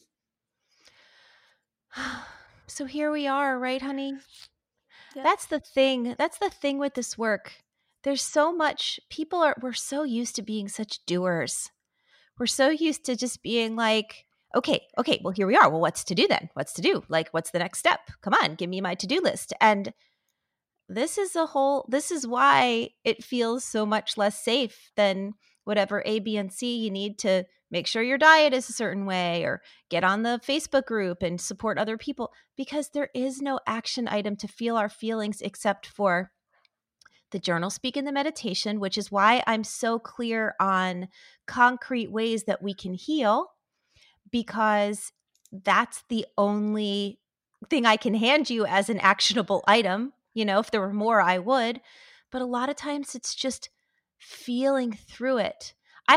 [SPEAKER 1] So here we are, right, honey?
[SPEAKER 2] Yeah.
[SPEAKER 1] That's the thing. That's the thing with this work. There's so much, we're so used to being such doers. We're so used to just being like, okay, well, here we are. Well, what's to do then? What's to do? Like, what's the next step? Come on, give me my to-do list. And this is why it feels so much less safe than whatever A, B, and C you need to make sure your diet is a certain way, or get on the Facebook group and support other people, because there is no action item to feel our feelings except for the journal, speak, and the meditation, which is why I'm so clear on concrete ways that we can heal, because that's the only thing I can hand you as an actionable item. You know, if there were more, I would. But a lot of times it's just feeling through it. I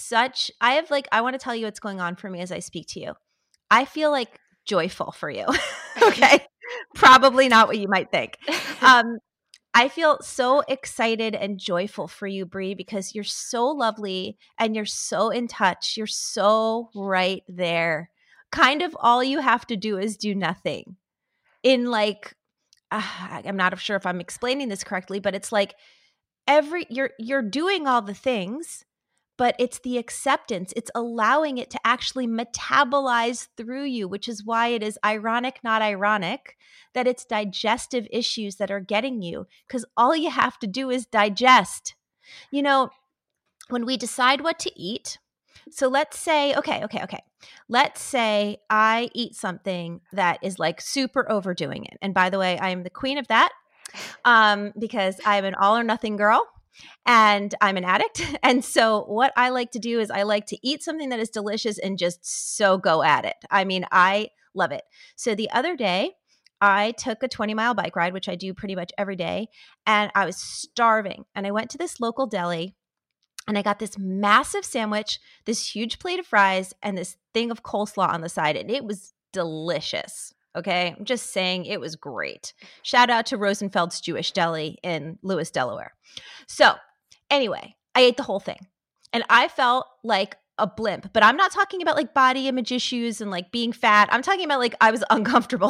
[SPEAKER 1] want to tell you what's going on for me as I speak to you. I feel like joyful for you. Okay. Probably not what you might think. I feel so excited and joyful for you, Bree, because you're so lovely and you're so in touch. You're so right there. Kind of all you have to do is do nothing. In like, I'm not sure if I'm explaining this correctly, but it's like you're doing all the things, but it's the acceptance. It's allowing it to actually metabolize through you, which is why it is ironic, not ironic, that it's digestive issues that are getting you, because all you have to do is digest. You know, when we decide what to eat, so let's say, okay. Let's say I eat something that is like super overdoing it. And by the way, I am the queen of that, because I'm an all or nothing girl. And I'm an addict. And so what I like to do is I like to eat something that is delicious and just so go at it. I mean, I love it. So the other day, I took a 20-mile bike ride, which I do pretty much every day. And I was starving. And I went to this local deli and I got this massive sandwich, this huge plate of fries, and this thing of coleslaw on the side. And it was delicious. Okay. I'm just saying it was great. Shout out to Rosenfeld's Jewish Deli in Lewis, Delaware. So anyway, I ate the whole thing and I felt like a blimp, but I'm not talking about like body image issues and like being fat. I'm talking about like I was uncomfortable.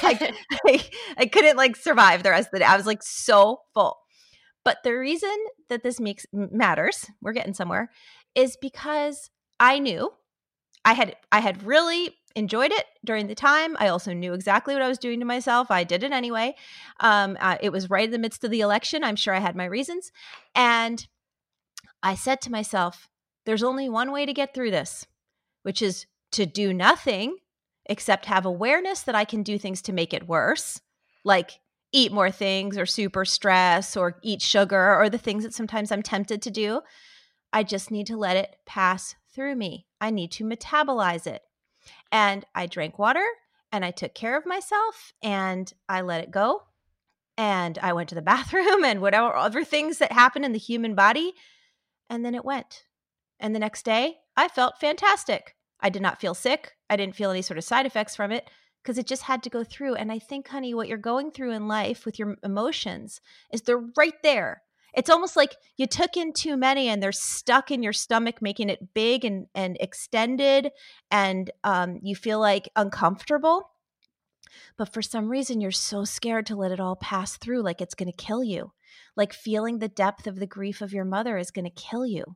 [SPEAKER 1] I couldn't like survive the rest of the day. I was like so full. But the reason that this matters, we're getting somewhere, is because I knew I had really enjoyed it during the time. I also knew exactly what I was doing to myself. I did it anyway. It was right in the midst of the election. I'm sure I had my reasons. And I said to myself, there's only one way to get through this, which is to do nothing except have awareness that I can do things to make it worse, like eat more things or super stress or eat sugar or the things that sometimes I'm tempted to do. I just need to let it pass through me. I need to metabolize it. And I drank water and I took care of myself and I let it go. And I went to the bathroom and whatever other things that happen in the human body. And then it went. And the next day I felt fantastic. I did not feel sick. I didn't feel any sort of side effects from it because it just had to go through. And I think, honey, what you're going through in life with your emotions is they're right there. It's almost like you took in too many and they're stuck in your stomach, making it big and extended, and you feel like uncomfortable. But for some reason, you're so scared to let it all pass through, like it's going to kill you. Like feeling the depth of the grief of your mother is going to kill you.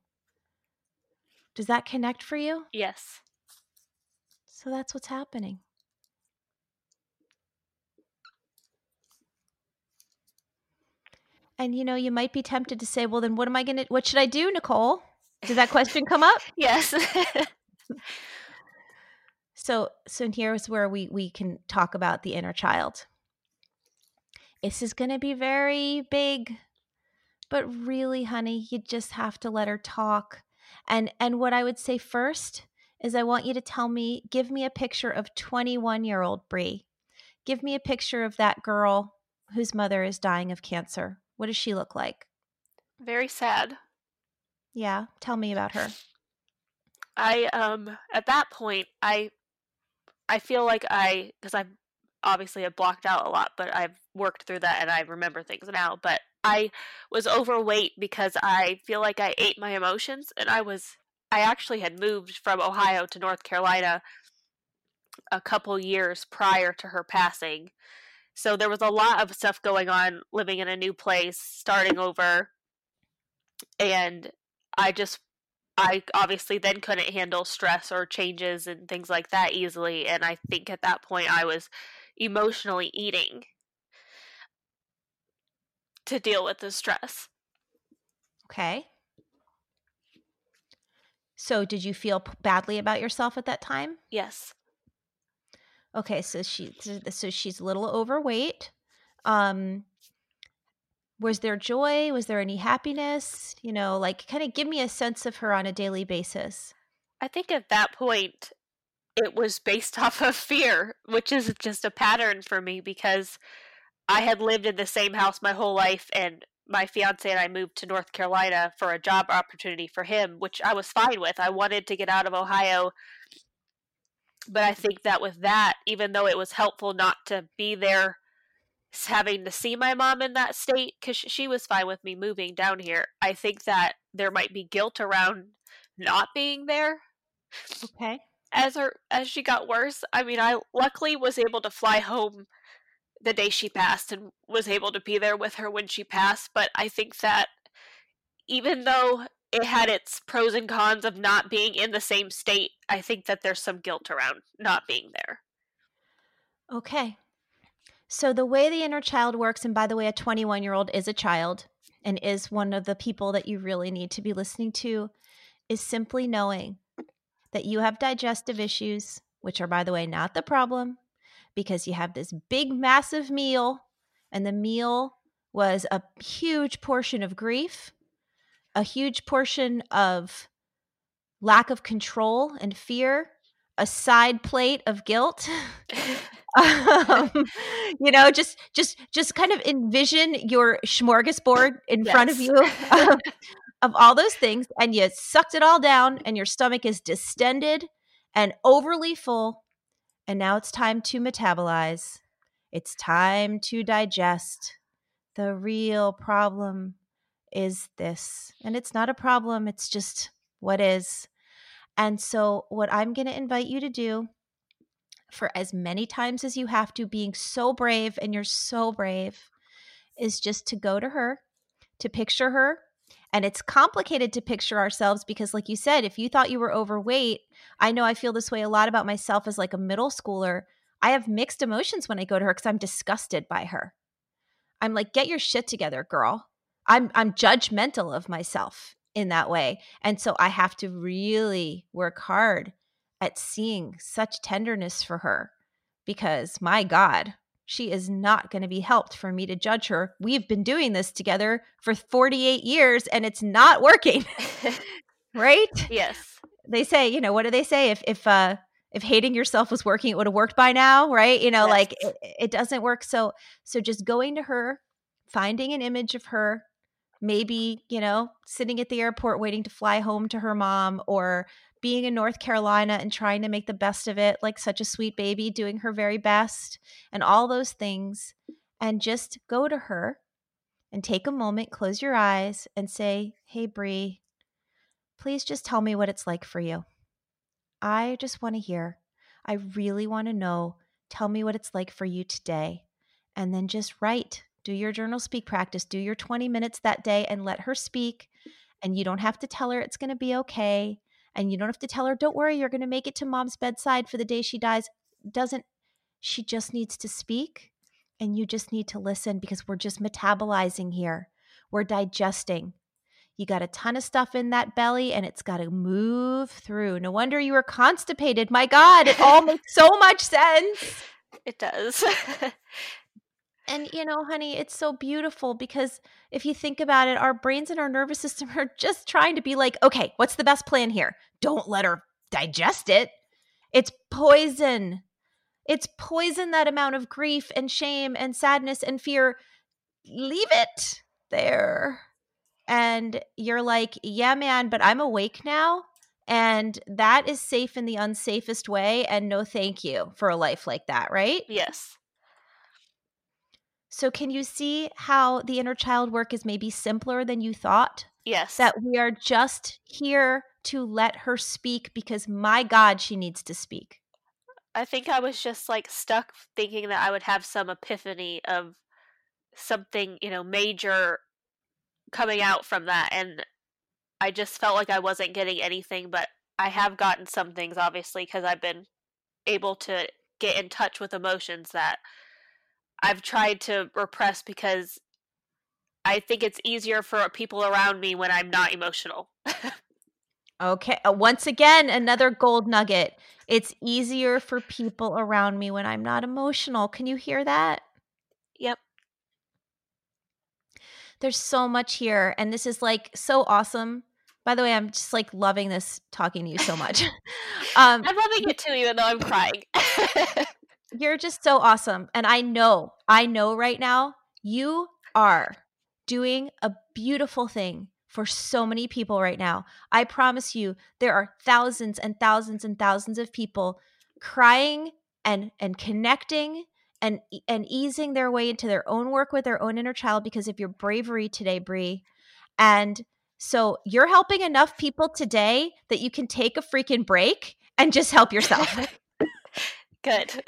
[SPEAKER 1] Does that connect for you?
[SPEAKER 2] Yes.
[SPEAKER 1] So that's what's happening. And, you know, you might be tempted to say, well, then what should I do, Nicole? Did that question come up?
[SPEAKER 2] Yes.
[SPEAKER 1] So here's where we can talk about the inner child. This is going to be very big, but really, honey, you just have to let her talk. And what I would say first is I want you to give me a picture of 21-year-old Bree. Give me a picture of that girl whose mother is dying of cancer. What does she look like?
[SPEAKER 2] Very sad.
[SPEAKER 1] Yeah, tell me about her.
[SPEAKER 2] I at that point I feel like because I obviously have blocked out a lot, but I've worked through that and I remember things now, but I was overweight because I feel like I ate my emotions, and I actually had moved from Ohio to North Carolina a couple years prior to her passing. So there was a lot of stuff going on, living in a new place, starting over, and I obviously then couldn't handle stress or changes and things like that easily, and I think at that point I was emotionally eating to deal with the stress.
[SPEAKER 1] Okay. So did you feel badly about yourself at that time?
[SPEAKER 2] Yes.
[SPEAKER 1] Okay, so she's a little overweight. Was there joy? Was there any happiness? Like kind of give me a sense of her on a daily basis.
[SPEAKER 2] I think at that point it was based off of fear, which is just a pattern for me because I had lived in the same house my whole life, and my fiance and I moved to North Carolina for a job opportunity for him, which I was fine with. I wanted to get out of Ohio, but I think that with that, even though it was helpful not to be there having to see my mom in that state, because she was fine with me moving down here, I think that there might be guilt around not being there.
[SPEAKER 1] Okay.
[SPEAKER 2] As she got worse, I mean, I luckily was able to fly home the day she passed and was able to be there with her when she passed, but I think that even though it had its pros and cons of not being in the same state, I think that there's some guilt around not being there.
[SPEAKER 1] Okay. So the way the inner child works, and by the way, a 21-year-old is a child and is one of the people that you really need to be listening to, is simply knowing that you have digestive issues, which are, by the way, not the problem, because you have this big, massive meal, and the meal was a huge portion of grief, a huge portion of lack of control and fear, a side plate of guilt. Just kind of envision your smorgasbord in front of you of all those things, and you sucked it all down, and your stomach is distended and overly full, and now it's time to metabolize. It's time to digest. The real problem is this, and it's not a problem, it's just what is. And so what I'm going to invite you to do, for as many times as you have to, being so brave, and you're so brave, is just to go to her, to picture her. And it's complicated to picture ourselves because, like you said, if you thought you were overweight, I know I feel this way a lot about myself as like a middle schooler. I have mixed emotions when I go to her because I'm disgusted by her. I'm like, get your shit together, girl. I'm judgmental of myself in that way. And so I have to really work hard at seeing such tenderness for her because, my God, she is not going to be helped for me to judge her. We've been doing this together for 48 years and it's not working. Right?
[SPEAKER 2] Yes.
[SPEAKER 1] They say, what do they say? If hating yourself was working, it would have worked by now, right?
[SPEAKER 2] Yes.
[SPEAKER 1] Like it doesn't work. So just going to her, finding an image of her, maybe, sitting at the airport waiting to fly home to her mom, or being in North Carolina and trying to make the best of it, like such a sweet baby, doing her very best and all those things. And just go to her and take a moment, close your eyes and say, hey, Bree, please just tell me what it's like for you. I just want to hear. I really want to know. Tell me what it's like for you today. And then just write. Do your journal speak practice. Do your 20 minutes that day and let her speak. And you don't have to tell her it's going to be okay. And you don't have to tell her, don't worry, you're going to make it to mom's bedside for the day she dies. She just needs to speak. And you just need to listen because we're just metabolizing here. We're digesting. You got a ton of stuff in that belly and it's got to move through. No wonder you were constipated. My God, it all makes so much sense.
[SPEAKER 2] It does.
[SPEAKER 1] And, honey, it's so beautiful because if you think about it, our brains and our nervous system are just trying to be like, okay, what's the best plan here? Don't let her digest it. It's poison. It's poison, that amount of grief and shame and sadness and fear. Leave it there. And you're like, yeah, man, but I'm awake now. And that is safe in the unsafest way. And no thank you for a life like that, right?
[SPEAKER 2] Yes.
[SPEAKER 1] So can you see how the inner child work is maybe simpler than you thought?
[SPEAKER 2] Yes.
[SPEAKER 1] That we are just here to let her speak because, my God, she needs to speak.
[SPEAKER 2] I think I was just like stuck thinking that I would have some epiphany of something, major coming out from that. And I just felt like I wasn't getting anything, but I have gotten some things, obviously, because I've been able to get in touch with emotions that I've tried to repress because I think it's easier for people around me when I'm not emotional.
[SPEAKER 1] Okay. Once again, another gold nugget. It's easier for people around me when I'm not emotional. Can you hear that?
[SPEAKER 2] Yep.
[SPEAKER 1] There's so much here. And this is like so awesome. By the way, I'm just like loving this talking to you so much.
[SPEAKER 2] I'm loving it too, even though I'm crying.
[SPEAKER 1] You're just so awesome. And I know right now you are doing a beautiful thing for so many people right now. I promise you, there are thousands and thousands and thousands of people crying and connecting and easing their way into their own work with their own inner child because of your bravery today, Bree. And so you're helping enough people today that you can take a freaking break and just help yourself.
[SPEAKER 2] Good.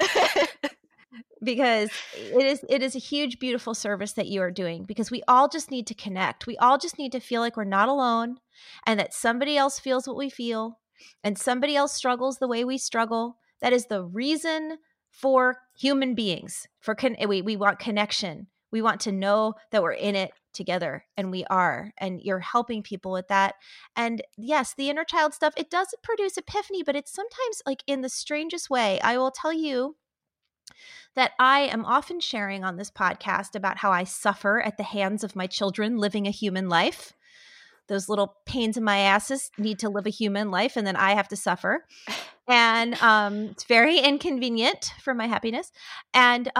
[SPEAKER 1] Because it is a huge, beautiful service that you are doing because we all just need to connect. We all just need to feel like we're not alone and that somebody else feels what we feel and somebody else struggles the way we struggle. That is the reason for human beings. We want connection. We want to know that we're in it together, and we are, and you're helping people with that. And yes, the inner child stuff, it does produce epiphany, but it's sometimes like in the strangest way. I will tell you that I am often sharing on this podcast about how I suffer at the hands of my children living a human life. Those little pains in my asses need to live a human life, and then I have to suffer. And it's very inconvenient for my happiness. And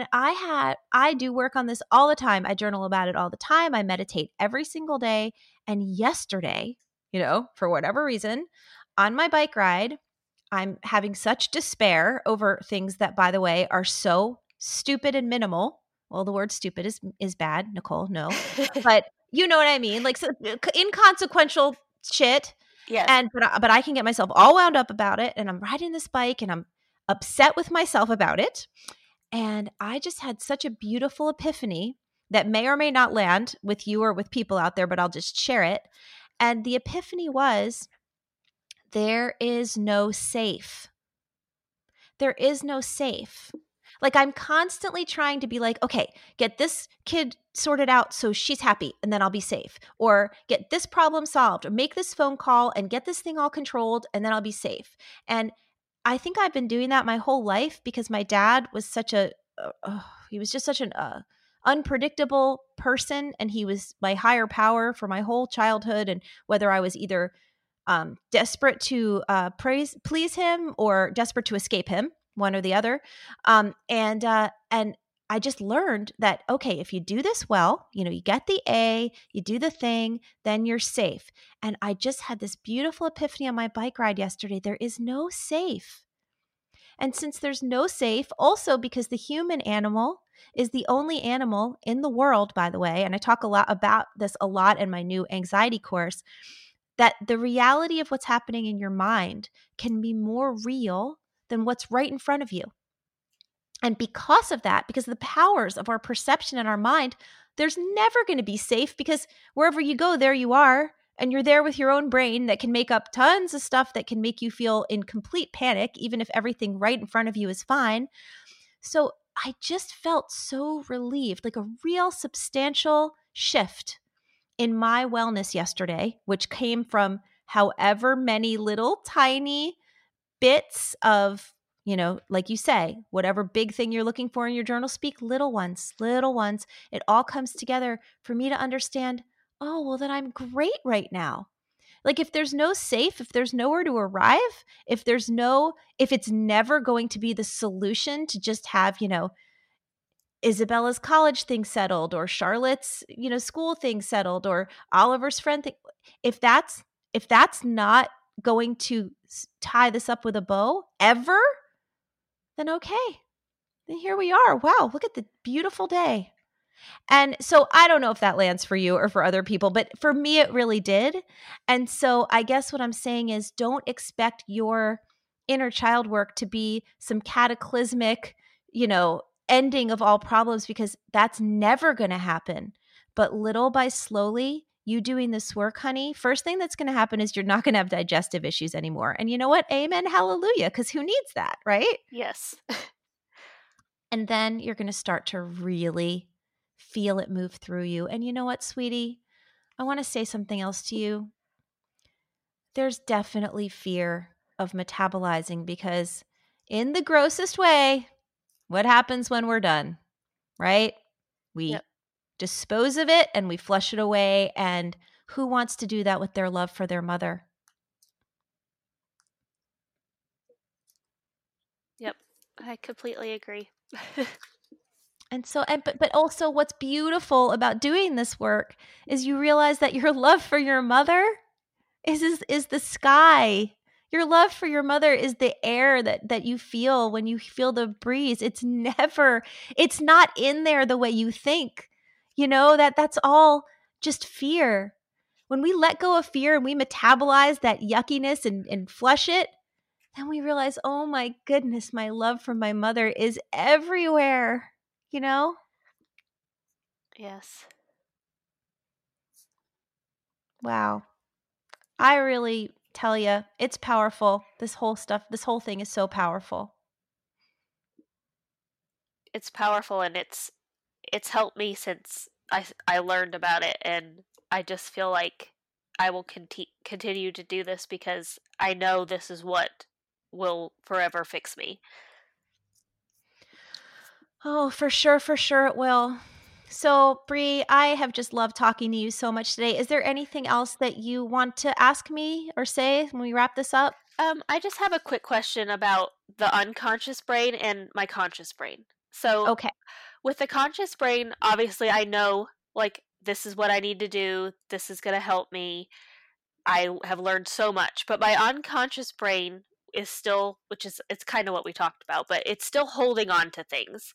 [SPEAKER 1] I do work on this all the time. I journal about it all the time. I meditate every single day. And yesterday, for whatever reason, on my bike ride, I'm having such despair over things that, by the way, are so stupid and minimal. Well, the word stupid is bad, Nicole, no. But you know what I mean? Like so inconsequential shit.
[SPEAKER 2] Yes.
[SPEAKER 1] But I can get myself all wound up about it. And I'm riding this bike and I'm upset with myself about it. And I just had such a beautiful epiphany that may or may not land with you or with people out there, but I'll just share it. And the epiphany was, there is no safe. There is no safe. Like I'm constantly trying to be like, okay, get this kid sorted out so she's happy and then I'll be safe. Or get this problem solved or make this phone call and get this thing all controlled and then I'll be safe. And I think I've been doing that my whole life because my dad was he was just such an unpredictable person, and he was my higher power for my whole childhood. And whether I was either desperate to please him or desperate to escape him, one or the other. And I just learned that, okay, if you do this well, you get the A, you do the thing, then you're safe. And I just had this beautiful epiphany on my bike ride yesterday. There is no safe. And since there's no safe, also because the human animal is the only animal in the world, by the way, and I talk a lot about this a lot in my new anxiety course, that the reality of what's happening in your mind can be more real than what's right in front of you. And because of that, because of the powers of our perception in our mind, there's never going to be safe because wherever you go, there you are. And you're there with your own brain that can make up tons of stuff that can make you feel in complete panic, even if everything right in front of you is fine. So I just felt so relieved, like a real substantial shift in my wellness yesterday, which came from however many little tiny bits of, like you say, whatever big thing you're looking for in your journal speak, little ones, it all comes together for me to understand, oh, well, then I'm great right now. Like if there's no safe, if there's nowhere to arrive, if it's never going to be the solution to just have, Isabella's college thing settled or Charlotte's, school thing settled or Oliver's friend thing. If that's not going to tie this up with a bow ever, then okay. Then here we are. Wow, look at the beautiful day. And so I don't know if that lands for you or for other people, but for me, it really did. And so I guess what I'm saying is don't expect your inner child work to be some cataclysmic, ending of all problems, because that's never going to happen. But little by slowly, you doing this work, honey, first thing that's going to happen is you're not going to have digestive issues anymore. And you know what? Amen. Hallelujah. Because who needs that, right?
[SPEAKER 2] Yes.
[SPEAKER 1] And then you're going to start to really feel it move through you. And you know what, sweetie? I want to say something else to you. There's definitely fear of metabolizing because in the grossest way, what happens when we're done, right? We dispose of it and we flush it away. And who wants to do that with their love for their mother?
[SPEAKER 2] Yep. I completely agree.
[SPEAKER 1] And so, but also what's beautiful about doing this work is you realize that your love for your mother is the sky. Your love for your mother is the air that you feel when you feel the breeze. It's not in there the way you think. That's all just fear. When we let go of fear and we metabolize that yuckiness and flush it, then we realize, oh my goodness, my love for my mother is everywhere.
[SPEAKER 2] Yes.
[SPEAKER 1] Wow. I really tell you, it's powerful. This whole thing is so powerful.
[SPEAKER 2] It's powerful, and it's helped me since I learned about it, and I just feel like I will continue to do this because I know this is what will forever fix me.
[SPEAKER 1] Oh, for sure it will. So, Bree, I have just loved talking to you so much today. Is there anything else that you want to ask me or say when we wrap this up?
[SPEAKER 2] I just have a quick question about the unconscious brain and my conscious brain. So,
[SPEAKER 1] okay,
[SPEAKER 2] with the conscious brain, obviously I know, like, this is what I need to do. This is going to help me. I have learned so much. But my unconscious brain is still, it's kind of what we talked about, but it's still holding on to things.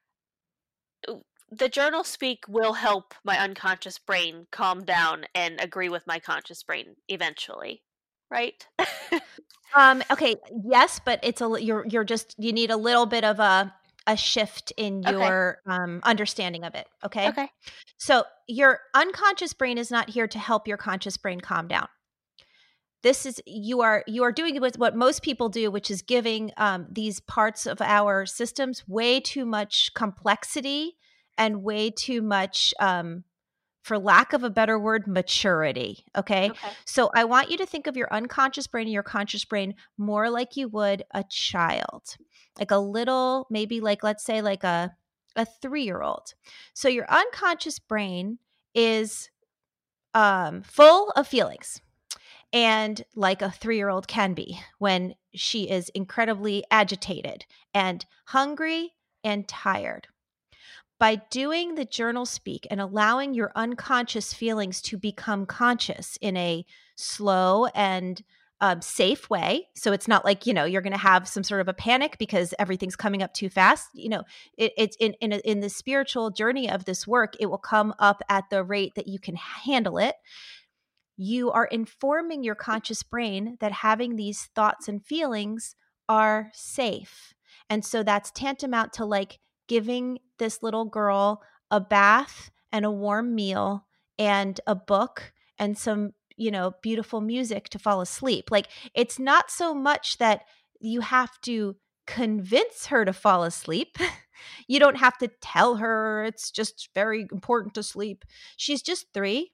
[SPEAKER 2] The journal speak will help my unconscious brain calm down and agree with my conscious brain eventually, right?
[SPEAKER 1] Okay, yes, but it's you need a little bit of a shift in your understanding of it. Okay.
[SPEAKER 2] Okay.
[SPEAKER 1] So your unconscious brain is not here to help your conscious brain calm down. This is you are doing what most people do, which is giving these parts of our systems way too much complexity and way too much, for lack of a better word, maturity. Okay. So I want you to think of your unconscious brain and your conscious brain more like you would a child, like a little, maybe like, let's say like a 3-year-old. So your unconscious brain is full of feelings. And like a 3-year-old can be when she is incredibly agitated and hungry and tired. By doing the journal speak and allowing your unconscious feelings to become conscious in a slow and safe way. So it's not like, you're going to have some sort of a panic because everything's coming up too fast. It's in the spiritual journey of this work, it will come up at the rate that you can handle it. You are informing your conscious brain that having these thoughts and feelings are safe. And so that's tantamount to like giving this little girl a bath and a warm meal and a book and some, beautiful music to fall asleep. Like it's not so much that you have to convince her to fall asleep. You don't have to tell her it's just very important to sleep. She's just 3.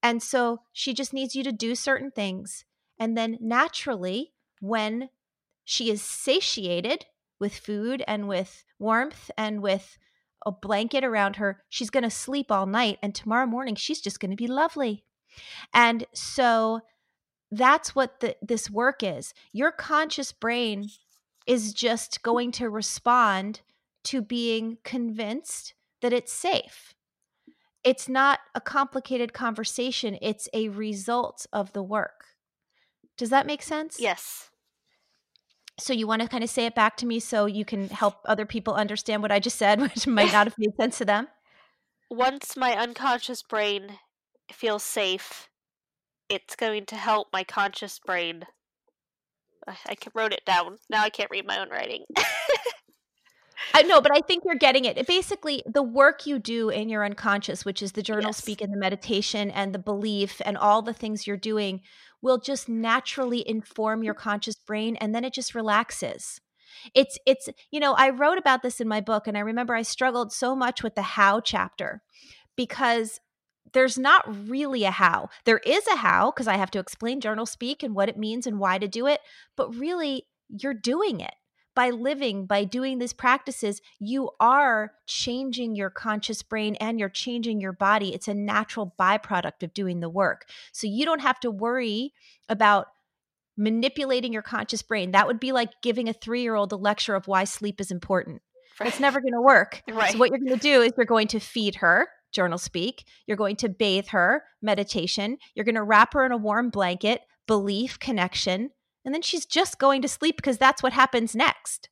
[SPEAKER 1] And so she just needs you to do certain things. And then naturally, when she is satiated with food and with warmth and with a blanket around her, she's going to sleep all night. And tomorrow morning, she's just going to be lovely. And so that's what this work is. Your conscious brain is just going to respond to being convinced that it's safe. It's not a complicated conversation. It's a result of the work. Does that make sense?
[SPEAKER 3] Yes.
[SPEAKER 1] So you want to kind of say it back to me so you can help other people understand what I just said, which might not have made sense to them?
[SPEAKER 3] Once my unconscious brain feels safe, it's going to help my conscious brain. I wrote it down. Now I can't read my own writing.
[SPEAKER 1] I know, but I think you're getting it. Basically, the work you do in your unconscious, which is the journal
[SPEAKER 3] Yes.
[SPEAKER 1] speak and the meditation and the belief and all the things you're doing, will just naturally inform your conscious brain, and then it just relaxes. It's I wrote about this in my book, and I remember I struggled so much with the how chapter because there's not really a how. There is a how because I have to explain journal speak and what it means and why to do it, but really you're doing it. By living, by doing these practices, you are changing your conscious brain and you're changing your body. It's a natural byproduct of doing the work. So you don't have to worry about manipulating your conscious brain. That would be like giving a 3-year-old a lecture of why sleep is important.
[SPEAKER 3] Right.
[SPEAKER 1] It's never going to work.
[SPEAKER 3] Right.
[SPEAKER 1] So what you're going to do is you're going to feed her, journal speak. You're going to bathe her, meditation. You're going to wrap her in a warm blanket, belief, connection. And then she's just going to sleep because that's what happens next.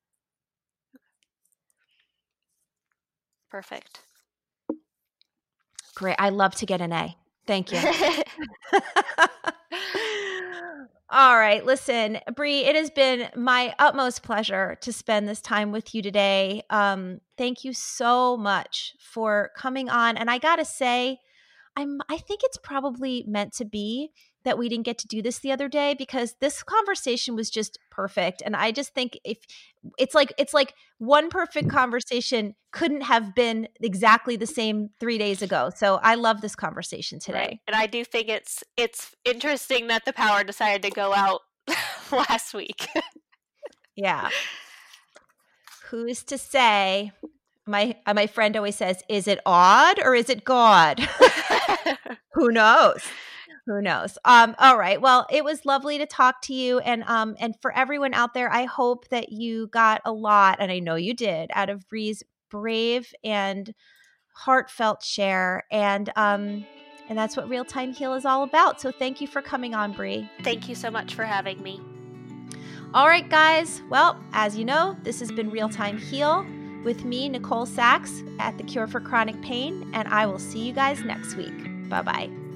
[SPEAKER 3] Perfect.
[SPEAKER 1] Great. I love to get an A. Thank you. All right. Listen, Bree, it has been my utmost pleasure to spend this time with you today. Thank you so much for coming on. And I got to say, I think it's probably meant to be that we didn't get to do this the other day because this conversation was just perfect. And I just think if it's like one perfect conversation couldn't have been exactly the same 3 days ago. So I love this conversation today.
[SPEAKER 3] Right. And I do think it's interesting that the power decided to go out last week.
[SPEAKER 1] Yeah. Who's to say? My friend always says, is it odd or is it God? Who knows? Who knows? All right. Well, it was lovely to talk to you. And for everyone out there, I hope that you got a lot, and I know you did, out of Bree's brave and heartfelt share. And that's what Real Time Heal is all about. So thank you for coming on, Bree.
[SPEAKER 3] Thank you so much for having me.
[SPEAKER 1] All right, guys. Well, as you know, this has been Real Time Heal with me, Nicole Sachs, at The Cure for Chronic Pain, and I will see you guys next week. Bye-bye.